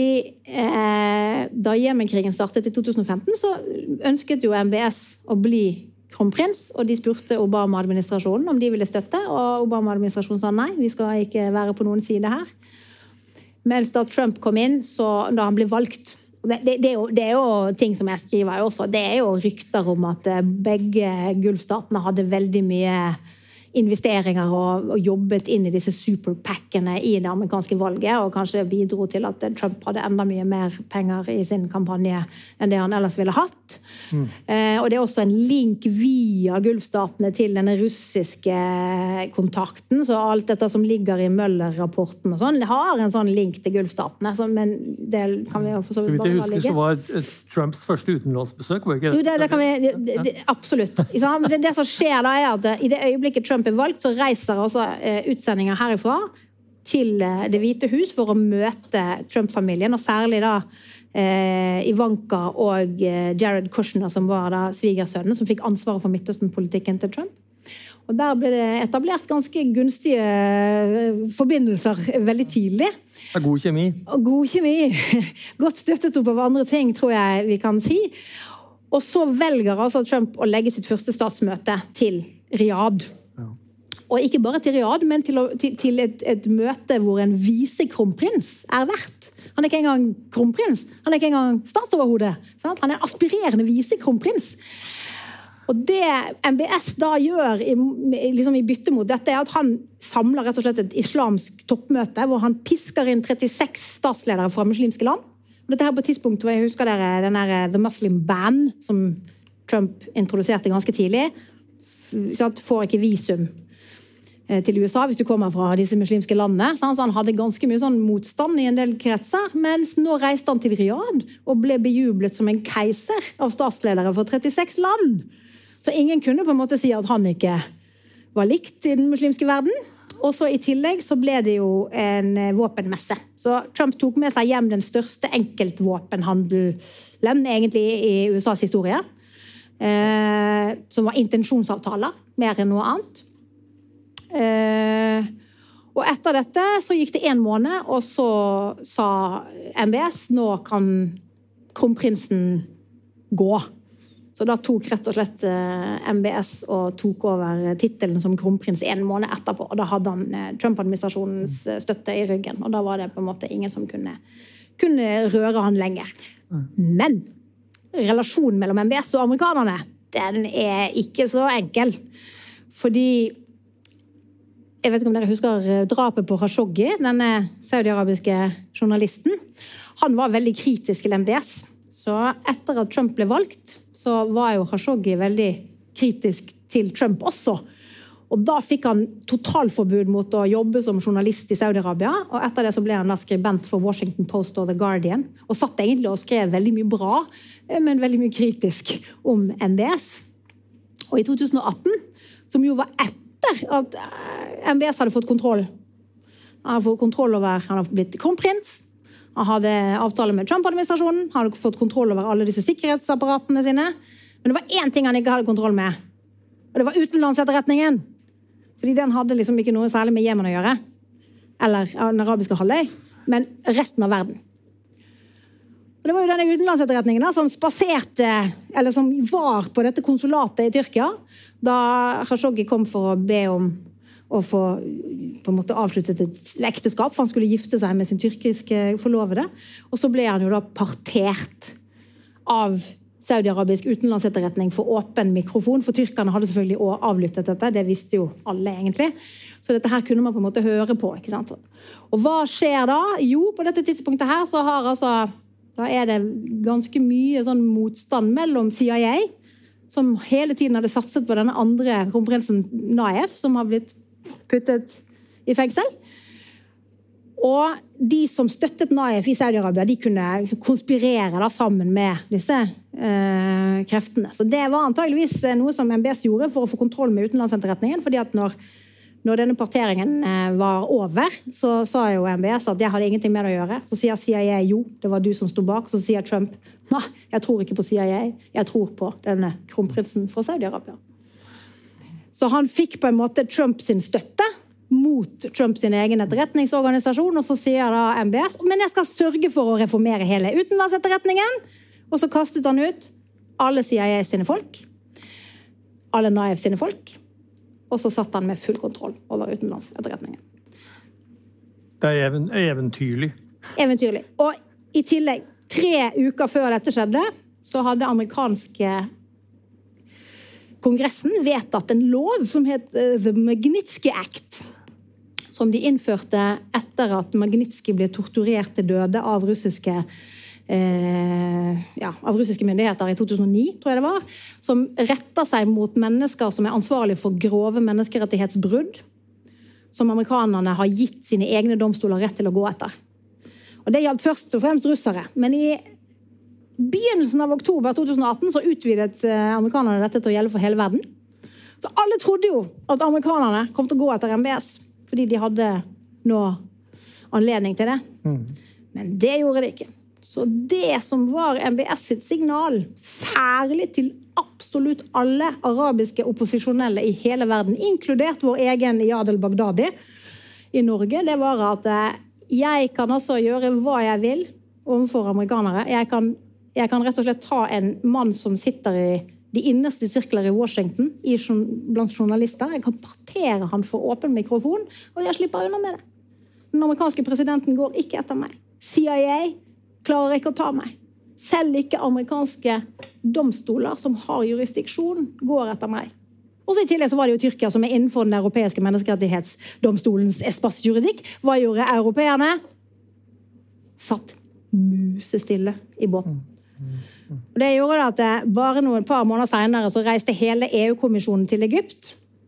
eh, da Jemenkrigen startet i to tusen og femten, så ønsket jo M B S å bli kronprins, og de spurte Obama-administrasjonen om de ville støtte, og Obama-administrasjonen sa nei, vi skal ikke være på noen side her. Mens da Trump kom inn, så da han ble valgt, det, det, det, er jo, det er jo ting som jeg skriver også, det er jo rykter om at begge gulfstatene hadde veldig mye investeringer og, og jobbet inn i disse superpackene i det amerikanske valget, og kanskje bidro til at Trump hadde enda mye mer penger i sin kampanje enn det han ellers ville hatt. Mm. Eh, og det er også en link via gulfstatene til denne russiske kontakten, så alt dette som ligger i Møller-rapporten og sånn, det har en sånn link til gulfstatene, så, men det kan vi jo for så vidt bare huske så var Trumps første utenlandsbesøk, var ikke det? Jo, det, det kan vi, det, det, absolutt. Det, det som skjer da er at i det øyeblikket Trump er valgt, så reiser altså utsendinger herifra til Det hvite hus for å møte Trump-familien, og særlig da eh, Ivanka og Jared Kushner, som var da svigersønnen, som fikk ansvaret for Midtøsten-politikken til Trump. Og der ble det etablert ganske gunstige forbindelser veldig tidlig. God kjemi. Og god kjemi. Godt støttet opp av andre ting, tror jeg vi kan si. Og så velger altså Trump å legge sitt første statsmøte til Riyadh. Og ikke bare til Riyadh, men til, å, til, til et, et møte hvor en visekronprins er vært. Han er ikke engang kronprins, han er ikke engang statsoverhode. Sant? Han er aspirerende visekronprins. Og det M B S da gjør i, liksom i bytte mot dette, er at han samler rett og slett et islamsk toppmøte, hvor han pisker inn trettiseks statsledere fra muslimske land. Og dette her på et tidspunkt hvor jeg husker dere, den der The Muslim Ban, som Trump introduserte ganske tidlig, sant? Får ikke visum til U S A hvis du kommer fra disse muslimske landene. Så han hadde ganske mye sånn motstand i en del kretser, mens nå reiste han til Riyadh og ble bejublet som en keiser av statsledere for trettiseks land. Så ingen kunne på en måte si at han ikke var likt i den muslimske verden. Og så i tillegg så ble det jo en våpenmesse. Så Trump tok med seg hjem den største enkeltvåpenhandelen egentlig i U S A's historie, eh, som var intensjonsavtaler, mer enn noe annet. Uh, og etter dette så gikk det en måned, og så sa M B S nå kan kronprinsen gå. Så da tok rett og slett uh, M B S og tok over titelen som kronprins en måned etterpå, og da hadde han uh, Trump-administrasjonens uh, støtte i ryggen, og da var det på en måte ingen som kunne, kunne røre han lenger. Mm. Men relasjonen mellom M B S og amerikanerne, den er ikke så enkel. Fordi jeg vet ikke om dere husker drapet på Khashoggi, denne saudi-arabiske journalisten. Han var veldig kritisk til M B S. Så etter at Trump ble valgt, så var jo Khashoggi veldig kritisk til Trump også. Og da fikk han totalforbud mot å jobbe som journalist i Saudi-Arabia, og etter det så ble han da skribent for Washington Post og The Guardian, og satt egentlig og skrev veldig mye bra, men veldig mye kritisk om M B S. Og i to tusen og atten, som jo var etter at M B S hadde fått kontroll. Han hadde fått kontroll over, han hadde blitt kronprins, han hadde avtale med Trump-administrasjonen, han hadde fått kontroll over alle disse sikkerhetsapparatene sine, men det var én ting han ikke hadde kontroll med, Og det var utenlandsetterretningen. Fordi den hadde liksom ikke noe særlig med Jemen å gjøre. Eller den arabiske halvøy. Men resten av verden. Og det var jo denne utenlandsetterretningen som spaserte, eller som var på dette konsulatet i Tyrkia, da Khashoggi kom for å be om å få på en måte avsluttet et ekteskap, for han skulle gifte seg med sin tyrkiske forlovede. Og så ble han jo da partert av Saudi-Arabisk utenlandsetterretning for åpen mikrofon, for tyrkerne hadde selvfølgelig også avlyttet dette, det visste jo alle egentlig. Så dette her kunne man på en måte høre på, ikke sant? Og hva skjer da? Jo, på dette tidspunktet her så har altså, da er det ganske mye sånn motstand mellom C I A, som hele tiden hadde satset på denne andre konferensen Naif, som har blitt puttet i fengsel. Og de som støttet Naif i Saudi-Arabia, de kunne liksom konspirere da, sammen med disse eh, kreftene. Så det var antageligvis noe som M B S gjorde for å få kontroll med utenlandsetterretningen, fordi at når, når denne parteringen eh, var over, så sa jo M B S at jeg hadde ingenting med det å gjøre. Så sier C I A jo, det var du som stod bak. Så sier Trump, nei, jeg tror ikke på C I A, jeg tror på denne kronprinsen fra Saudi-Arabia. Så han fikk på en måte Trump sin støtte mot Trump sin egen etterretningsorganisasjon, og så sier da M B S, men jeg skal sørge for å reformere hele utenlandsetterretningen, og så kastet han ut alle C I A sine folk, alle Naif sine folk, og så satt han med full kontroll over utenlandsetterretningen. Det er even, eventyrlig. Eventyrlig. Og i tillegg, tre uker før dette skjedde, så hadde amerikanske Kongressen vedtatt en lov som het The Magnitsky Act, som de innførte etter at Magnitsky ble torturert til døde av russiske, eh, ja, av russiske myndigheter i to tusen og ni, tror jeg det var, som retter seg mot mennesker som er ansvarlige for grove menneskerettighetsbrudd, som amerikanerne har gitt sine egne domstoler rett til å gå etter. Og det gjaldt først og fremst russere, men i begynnelsen av oktober to tusen og atten så utvidet amerikanerne dette til å gjelde for hele verden. Så alle trodde jo at amerikanerne kom til å gå etter M B S, fordi de hadde nå anledning til det. Mm. Men det gjorde de ikke. Så det som var M B S sitt signal, særlig til absolutt alle arabiske opposisjonelle i hele verden, inkludert vår egen Iyad el-Baghdadi i Norge, det var at jeg kan altså gjøre hva jeg vil overfor amerikanere. Jeg kan Jeg kan rett og slett ta en mann som sitter i de innerste sirkler i Washington, i, blant journalister. Jeg kan partere han for åpen mikrofon, og jeg slipper unna med det. Den amerikanske presidenten går ikke etter meg. C I A klarer ikke å ta meg. Selv ikke amerikanske domstoler som har jurisdiksjon går etter meg. Og så i tillegg så var det jo Tyrkia som er innenfor den europeiske menneskerettighetsdomstolens espace juridisk. Hva gjorde europeerne? Satt musestille i båten. Og det gjorde at bare noen par måneder senere så reiste hele E U-kommisjonen til Egypt.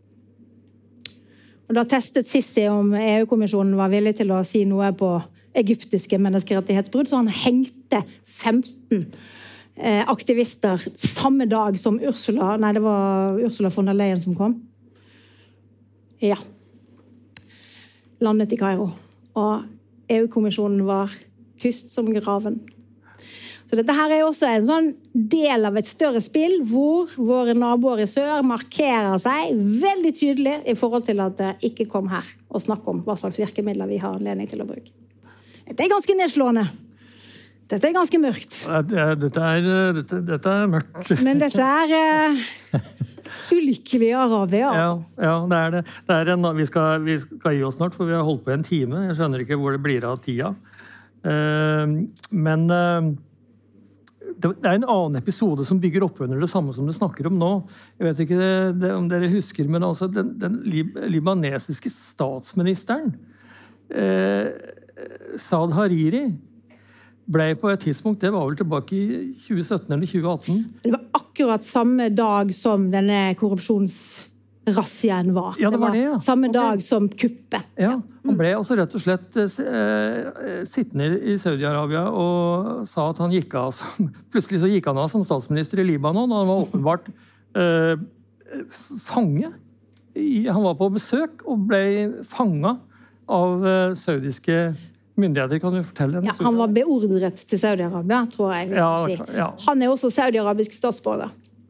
Og da testet Sisi om E U-kommisjonen var villig til å si noe på egyptiske menneskerettighetsbrudd, så han hengte femten eh, aktivister samme dag som Ursula, nei det var Ursula von der Leyen som kom. Ja. Landet i Kairo. Og E U-kommisjonen var tyst som graven. Så dette her er også en sånn del av et større spill hvor våre naboer i sør markerer seg veldig tydelig i forhold til at det ikke kom her og snakke om hva slags virkemidler vi har anledning til å bruke. Dette er ganske nedslående. Dette er ganske mørkt. Dette er, dette, dette er mørkt. Men dette er uh, ulykkelig Arabia, altså. Ja, ja, det er det. det er en, vi, skal, vi skal gi oss snart, for vi har holdt på en time. Jeg skjønner ikke hvor det blir av tida. Uh, men... Uh, Det er en annen episode som bygger opp under det samme som du snakker om nå. Jeg vet ikke det, det, om dere husker, men altså den, den libanesiske statsministeren, eh, Saad Hariri, ble på et tidspunkt, det var vel tilbake i tjue sytten eller tjue atten. Det var akkurat samme dag som denne korrupsjonsrazzien var. Ja, det var det, ja. Samme okay. dag som kuppet. Ja, han ble altså rett og slett eh, sittende i Saudi-Arabia og sa at han gikk av som, plutselig så gikk han av som statsminister i Libanon, og han var åpenbart eh, fange. I, han var på besøk og ble fanget av eh, saudiske myndigheter. Kan du fortelle? Ja, han var beordret til Saudi-Arabia, tror jeg. Ja, si. ja. Han er også saudi-arabisk statsborger.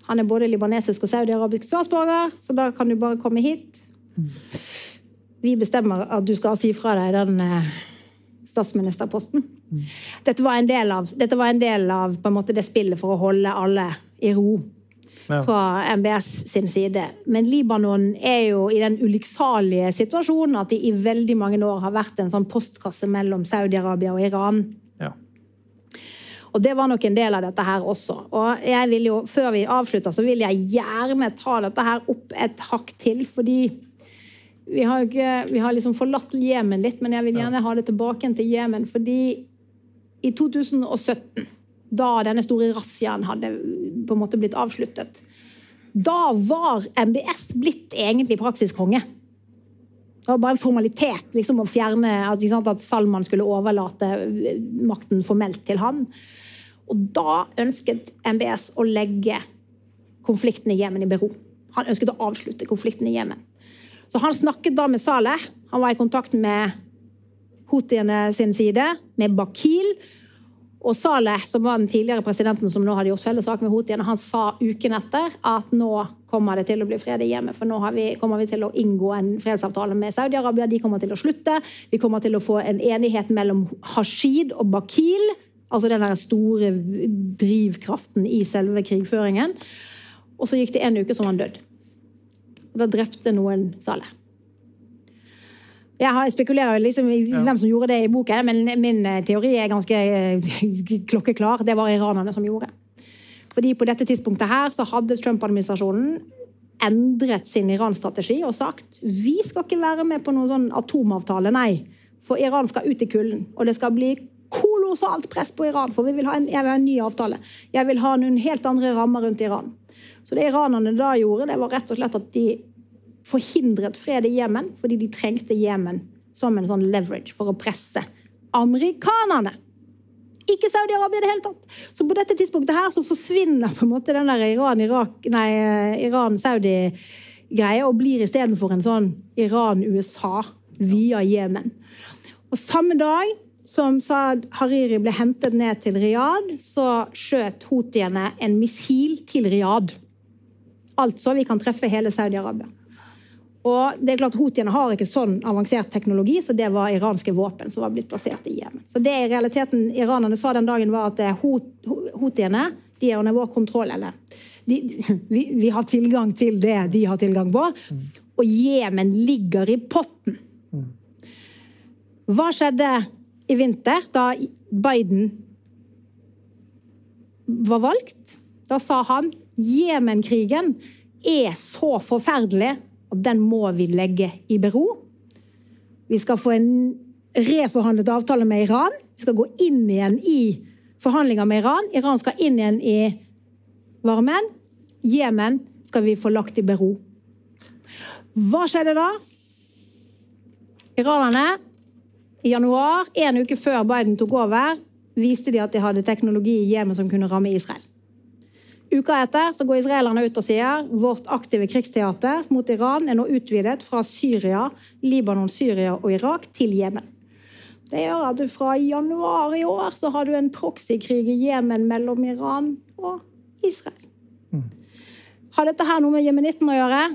Han er både libanesisk og saudi-arabisk statsborger, så da kan du bare komme hit. Vi bestemmer at du skal si fra deg den eh, statsministerposten. Dette var en del av, dette var en del av på en måte, det spillet for å holde alle i ro. Ja. Fra M B S sin side. Men Libanon er jo i den ulykksalige situasjonen at de i veldig mange år har vært en sånn postkasse mellom Saudi-Arabia og Iran. Ja. Og det var nok en del av dette her også. Og jeg vil jo, før vi avslutter, så vil jeg gjerne ta dette her opp et hakk til, fordi vi har, ikke, vi har liksom forlatt Jemen litt, men jeg vil gjerne ha det tilbake til Jemen, fordi i to tusen og sytten, da denne store razziaen hadde på en måte blitt avsluttet, da var M B S blitt egentlig praksiskonge. Det var bare en formalitet liksom, å fjerne at, at Salman skulle overlate makten formelt til han. Og da ønsket M B S å legge konflikten i Jemen i bero. Han ønsket å avslutte konflikten i Jemen. Så han snakket da med Saleh. Han var i kontakt med Houthiene sin side, med Bakil. Og Saleh, som var den tidligere presidenten som nå hadde gjort fellessak med Houthiene, han sa uken etter at nå kommer det til å bli fred i Jemen, for nå har vi, kommer vi til å inngå en fredsavtale med Saudi-Arabia, de kommer til å slutte, vi kommer til å få en enighet mellom Hashid og Bakil, altså den der store drivkraften i selve krigføringen, og så gikk det en uke som han døde. Og da drepte noen Saleh. Jeg spekulerer liksom i hvem som gjorde det i boken, men min teori er ganske klokkeklar. Det var iranerne som gjorde. Fordi på dette tidspunktet her så hadde Trump-administrasjonen endret sin Iran-strategi og sagt vi skal ikke være med på noen sånn atomavtale, nei. For Iran skal ut i kulden, og det skal bli kolossalt press på Iran, for vi vil ha en, en ny avtale. Jeg vil ha noen helt andre rammer rundt Iran. Så det iranerne da gjorde, det var rett og slett at de forhindret fred i Jemen, fordi de trengte Jemen som en sånn leverage for å presse amerikanerne. Ikke Saudi-Arabia i det hele tatt. Så på dette tidspunktet her så forsvinner på en måte den der Iran-Irak, nei, Iran-Saudi-greie og blir i stedet for en sånn Iran-U S A via Jemen. Og samme dag som Saad Hariri ble hentet ned til Riyadh, så skjøt Houthiene en missil til Riyadh. Altså, vi kan treffe hele Saudi-Arabia. Og det er klart, Houthiene har ikke sånn avansert teknologi, så det var iranske våpen som var blitt plassert i Jemen. Så det i realiteten iranerne sa den dagen var at Houthiene, de er under vår kontroll, eller de, vi, vi har tilgang til det de har tilgang på, og Jemen ligger i potten. Hva skjedde i vinter da Biden var valgt? Da sa han, Jemen-krigen er så forferdelig, og den må vi legge i bero. Vi skal få en reforhandlet avtale med Iran. Vi skal gå inn igjen i forhandlinger med Iran. Iran skal inn igjen i varmen. Jemen skal vi få lagt i bero. Hva skjedde da? Iranerne i januar, en uke før Biden tok over, viste de at de hadde teknologi i Jemen som kunne ramme Israel. Uka etter så går israelerne ut og sier vårt aktive krigsteater mot Iran er nå utvidet fra Syria, Libanon, Syria og Irak til Jemen. Det gjør at du fra januar i år så har du en proxykrig i Jemen mellom Iran og Israel. Mm. Har dette her noe med jemenitten å gjøre?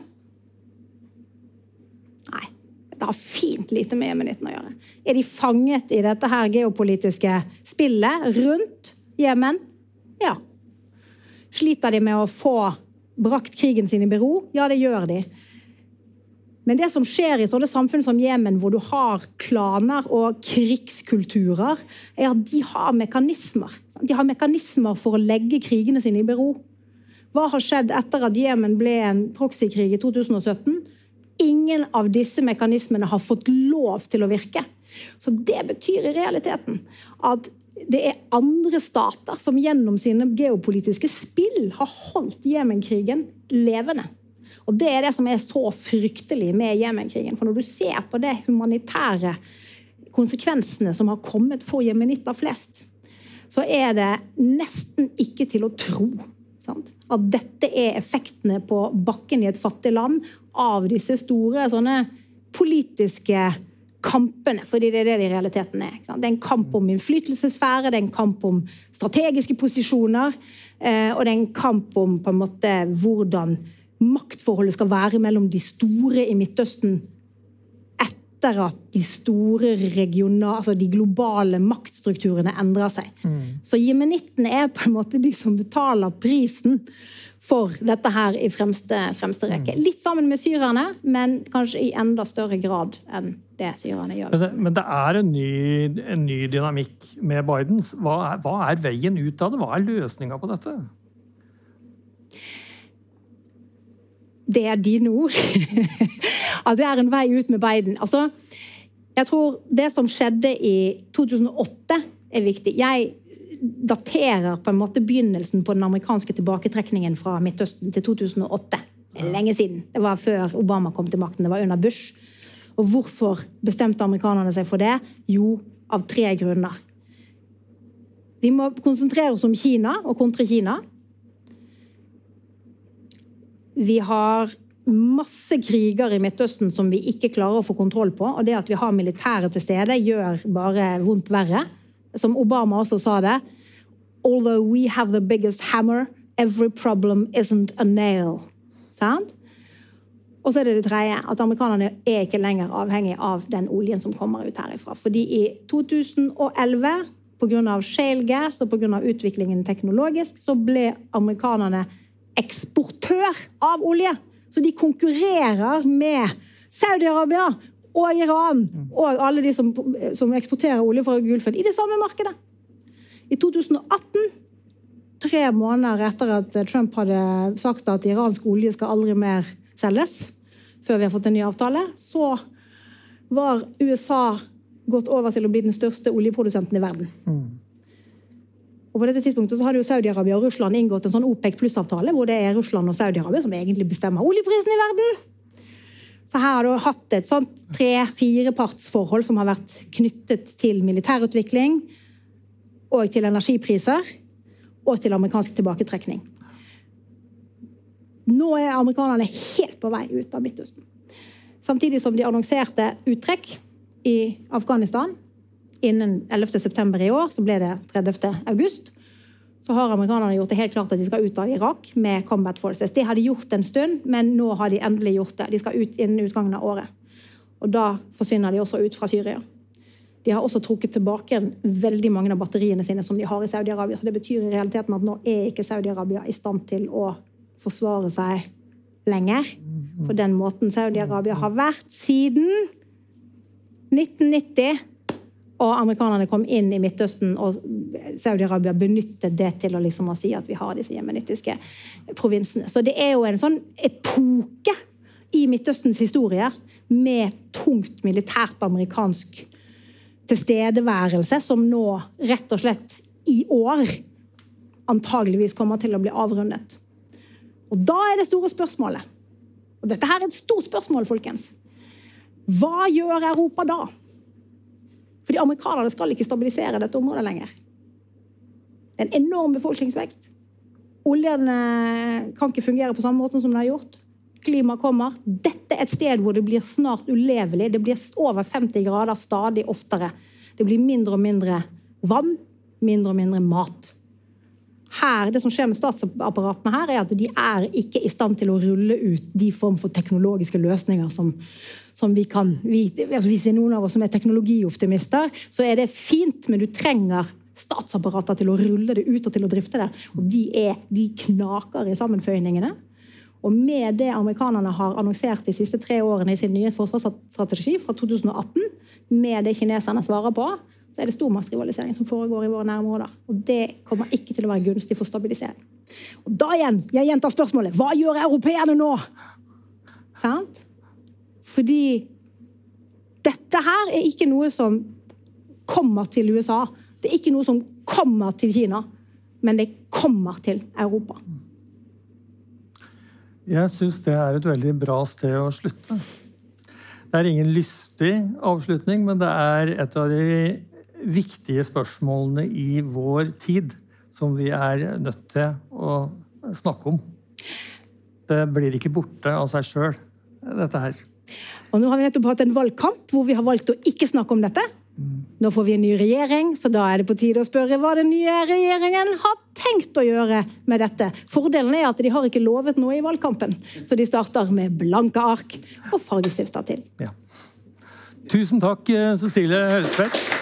Nei, det har fint lite med jemenitten å gjøre. Er de fanget i dette her geopolitiske spillet rundt Jemen? Ja. Sliter de med å få brakt krigen sin i bero? Ja, det gjør de. Men det som skjer i sånne samfunn som Jemen, hvor du har klaner og krigskulturer, er at de har mekanismer. De har mekanismer for å legge krigene sine i bero. Hva har skjedd etter at Jemen ble en proxykrig i to tusen og sytten? Ingen av disse mekanismene har fått lov til å virke. Så det betyr i realiteten at det er andre stater som gjennom sine geopolitiske spill har holdt Jemenkrigen levende. Og det er det som er så fryktelig med Jemenkrigen. For når du ser på det humanitære konsekvensene som har kommet for jemenitter flest, så er det nesten ikke til å tro, sant? At dette er effektene på bakken i et fattig land av disse store sånne politiske kampene, fordi det er det det i realiteten er. Ikke sant? Det er en kamp om innflytelsesfære, det er en kamp om strategiske posisjoner, eh, og det er en kamp om på en måte hvordan maktforholdet skal være mellom de store i Midtøsten etter at de store regionale, altså de globale maktstrukturene endrer seg. Mm. Så jemenittene er på en måte de som betaler prisen for dette her i fremste, fremste rekke. Litt sammen med syrerne, men kanskje i enda større grad enn det syrerne gjør. Men det, men det er en ny, en ny dynamikk med Biden. Hva er, hva er veien ut av det? Hva er løsningen på dette? Det er dine ord. At det er en vei ut med Biden. Altså, jeg tror det som skjedde i to tusen og åtte er viktig. Jeg daterer på en måte begynnelsen på den amerikanske tilbaketrekningen fra Midtøsten til to tusen og åtte. Lenge siden. Det var før Obama kom til makten. Det var under Bush. Og hvorfor bestemte amerikanerne seg for det? Jo, av tre grunner. Vi må konsentrere oss om Kina og kontra Kina. Vi har masse kriger i Midtøsten som vi ikke klarer å få kontroll på, og det at vi har militære til stede gjør bare vondt verre. Som Obama også sa det, although we have the biggest hammer, every problem isn't a nail. Sant? Og så er det det tredje, at amerikanerne er ikke lenger avhengig av den oljen som kommer ut herifra. Fordi i to tusen og elleve, på grunn av shale gas og på grunn av utviklingen teknologisk, så ble amerikanerne eksportør av olje. Så de konkurrerer med Saudi-Arabia og Iran og alle de som, som eksporterer olje fra Gulfen i det samme markedet. I to tusen og atten, tre måneder etter at Trump hadde sagt at iransk olje skal aldri mer selges, før vi har fått en ny avtale, så var U S A gått over til å bli den største oljeprodusenten i verden. Mm. Og på dette tidspunktet så hadde jo Saudi-Arabia og Russland inngått en sånn OPEC pluss-avtale, hvor det er Russland og Saudi-Arabia som egentlig bestemmer oljeprisen i verden. Så her har du hatt et sånt tre-firepartsforhold som har vært knyttet til militærutvikling, og til energipriser, og til amerikansk tilbaketrekning. Nå er amerikanerne helt på vei ut av Midtøsten. Samtidig som de annonserte uttrekk i Afghanistan, innen ellevte september i år, så ble det tredivte august, så har amerikanerne gjort det helt klart at de skal ut av Irak med Combat Forces. Det har de gjort en stund, men nå har de endelig gjort det. De skal ut innen utgangen av året. Og da forsvinner de også ut fra Syria. De har også trukket tilbake veldig mange av batteriene sine som de har i Saudi-Arabia, så det betyr i realiteten at nå er ikke Saudi-Arabia i stand til å forsvare seg lenger på den måten Saudi-Arabia har vært siden nitten nitti. Og amerikanerne kom inn i Midtøsten, og Saudi-Arabia benyttet det til å, liksom, å si at vi har disse jemenittiske provinsene. Så det er jo en sånn epoke i Midtøstens historie med tungt militært amerikansk tilstedeværelse, som nå rett og slett i år antageligvis kommer til å bli avrundet. Og da er det store spørsmålet. Og dette her er et stort spørsmål, folkens. Hva gjør Europa da? Fordi amerikanerne skal ikke stabilisere dette området lenger. Det er en enorm befolkningsvekst. Oljen kan ikke fungere på samme måte som den har gjort. Klima kommer. Dette er et sted hvor det blir snart ulevelig. Det blir over femti grader stadig oftere. Det blir mindre og mindre vann, mindre og mindre mat. Her, det som skjer med statsapparatene her, er at de er ikke i stand til å rulle ut de form for teknologiske løsninger som, som vi kan. Vi, altså hvis det er noen av oss som er teknologioptimister, så er det fint, men du trenger statsapparater til å rulle det ut og til å drifte det. Og de, er, de knaker i sammenføyningene. Og med det amerikanerne har annonsert de siste tre årene i sin nye forsvarsstrategi fra to tusen og atten, med det kineserne svarer på, så er det stormaktsrivalisering som foregår i våre nærområder. Og det kommer ikke til å være gunstig for stabilisering. Og da igjen, jeg gjentar spørsmålet, hva gjør europeerne nå? Sant? Fordi dette her er ikke noe som kommer til U S A. Det er ikke noe som kommer til Kina, men det kommer til Europa. Jeg synes det er et veldig bra sted å slutte. Det er ingen lystig avslutning, men det er et av de viktige spørsmålene i vår tid som vi er nødt til å snakke om. Det blir ikke borte av seg selv, dette her. Og nå har vi nettopp hatt en valgkamp hvor vi har valgt å ikke snakke om dette. Nå får vi en ny regjering, så da er det på tide å spørre hva den nye regjeringen har tenkt å gjøre med dette. Fordelen er at de har ikke lovet noe i valgkampen, så de starter med blanke ark og fargestifter til. Ja. Tusen takk, Cecilie Høstvedt.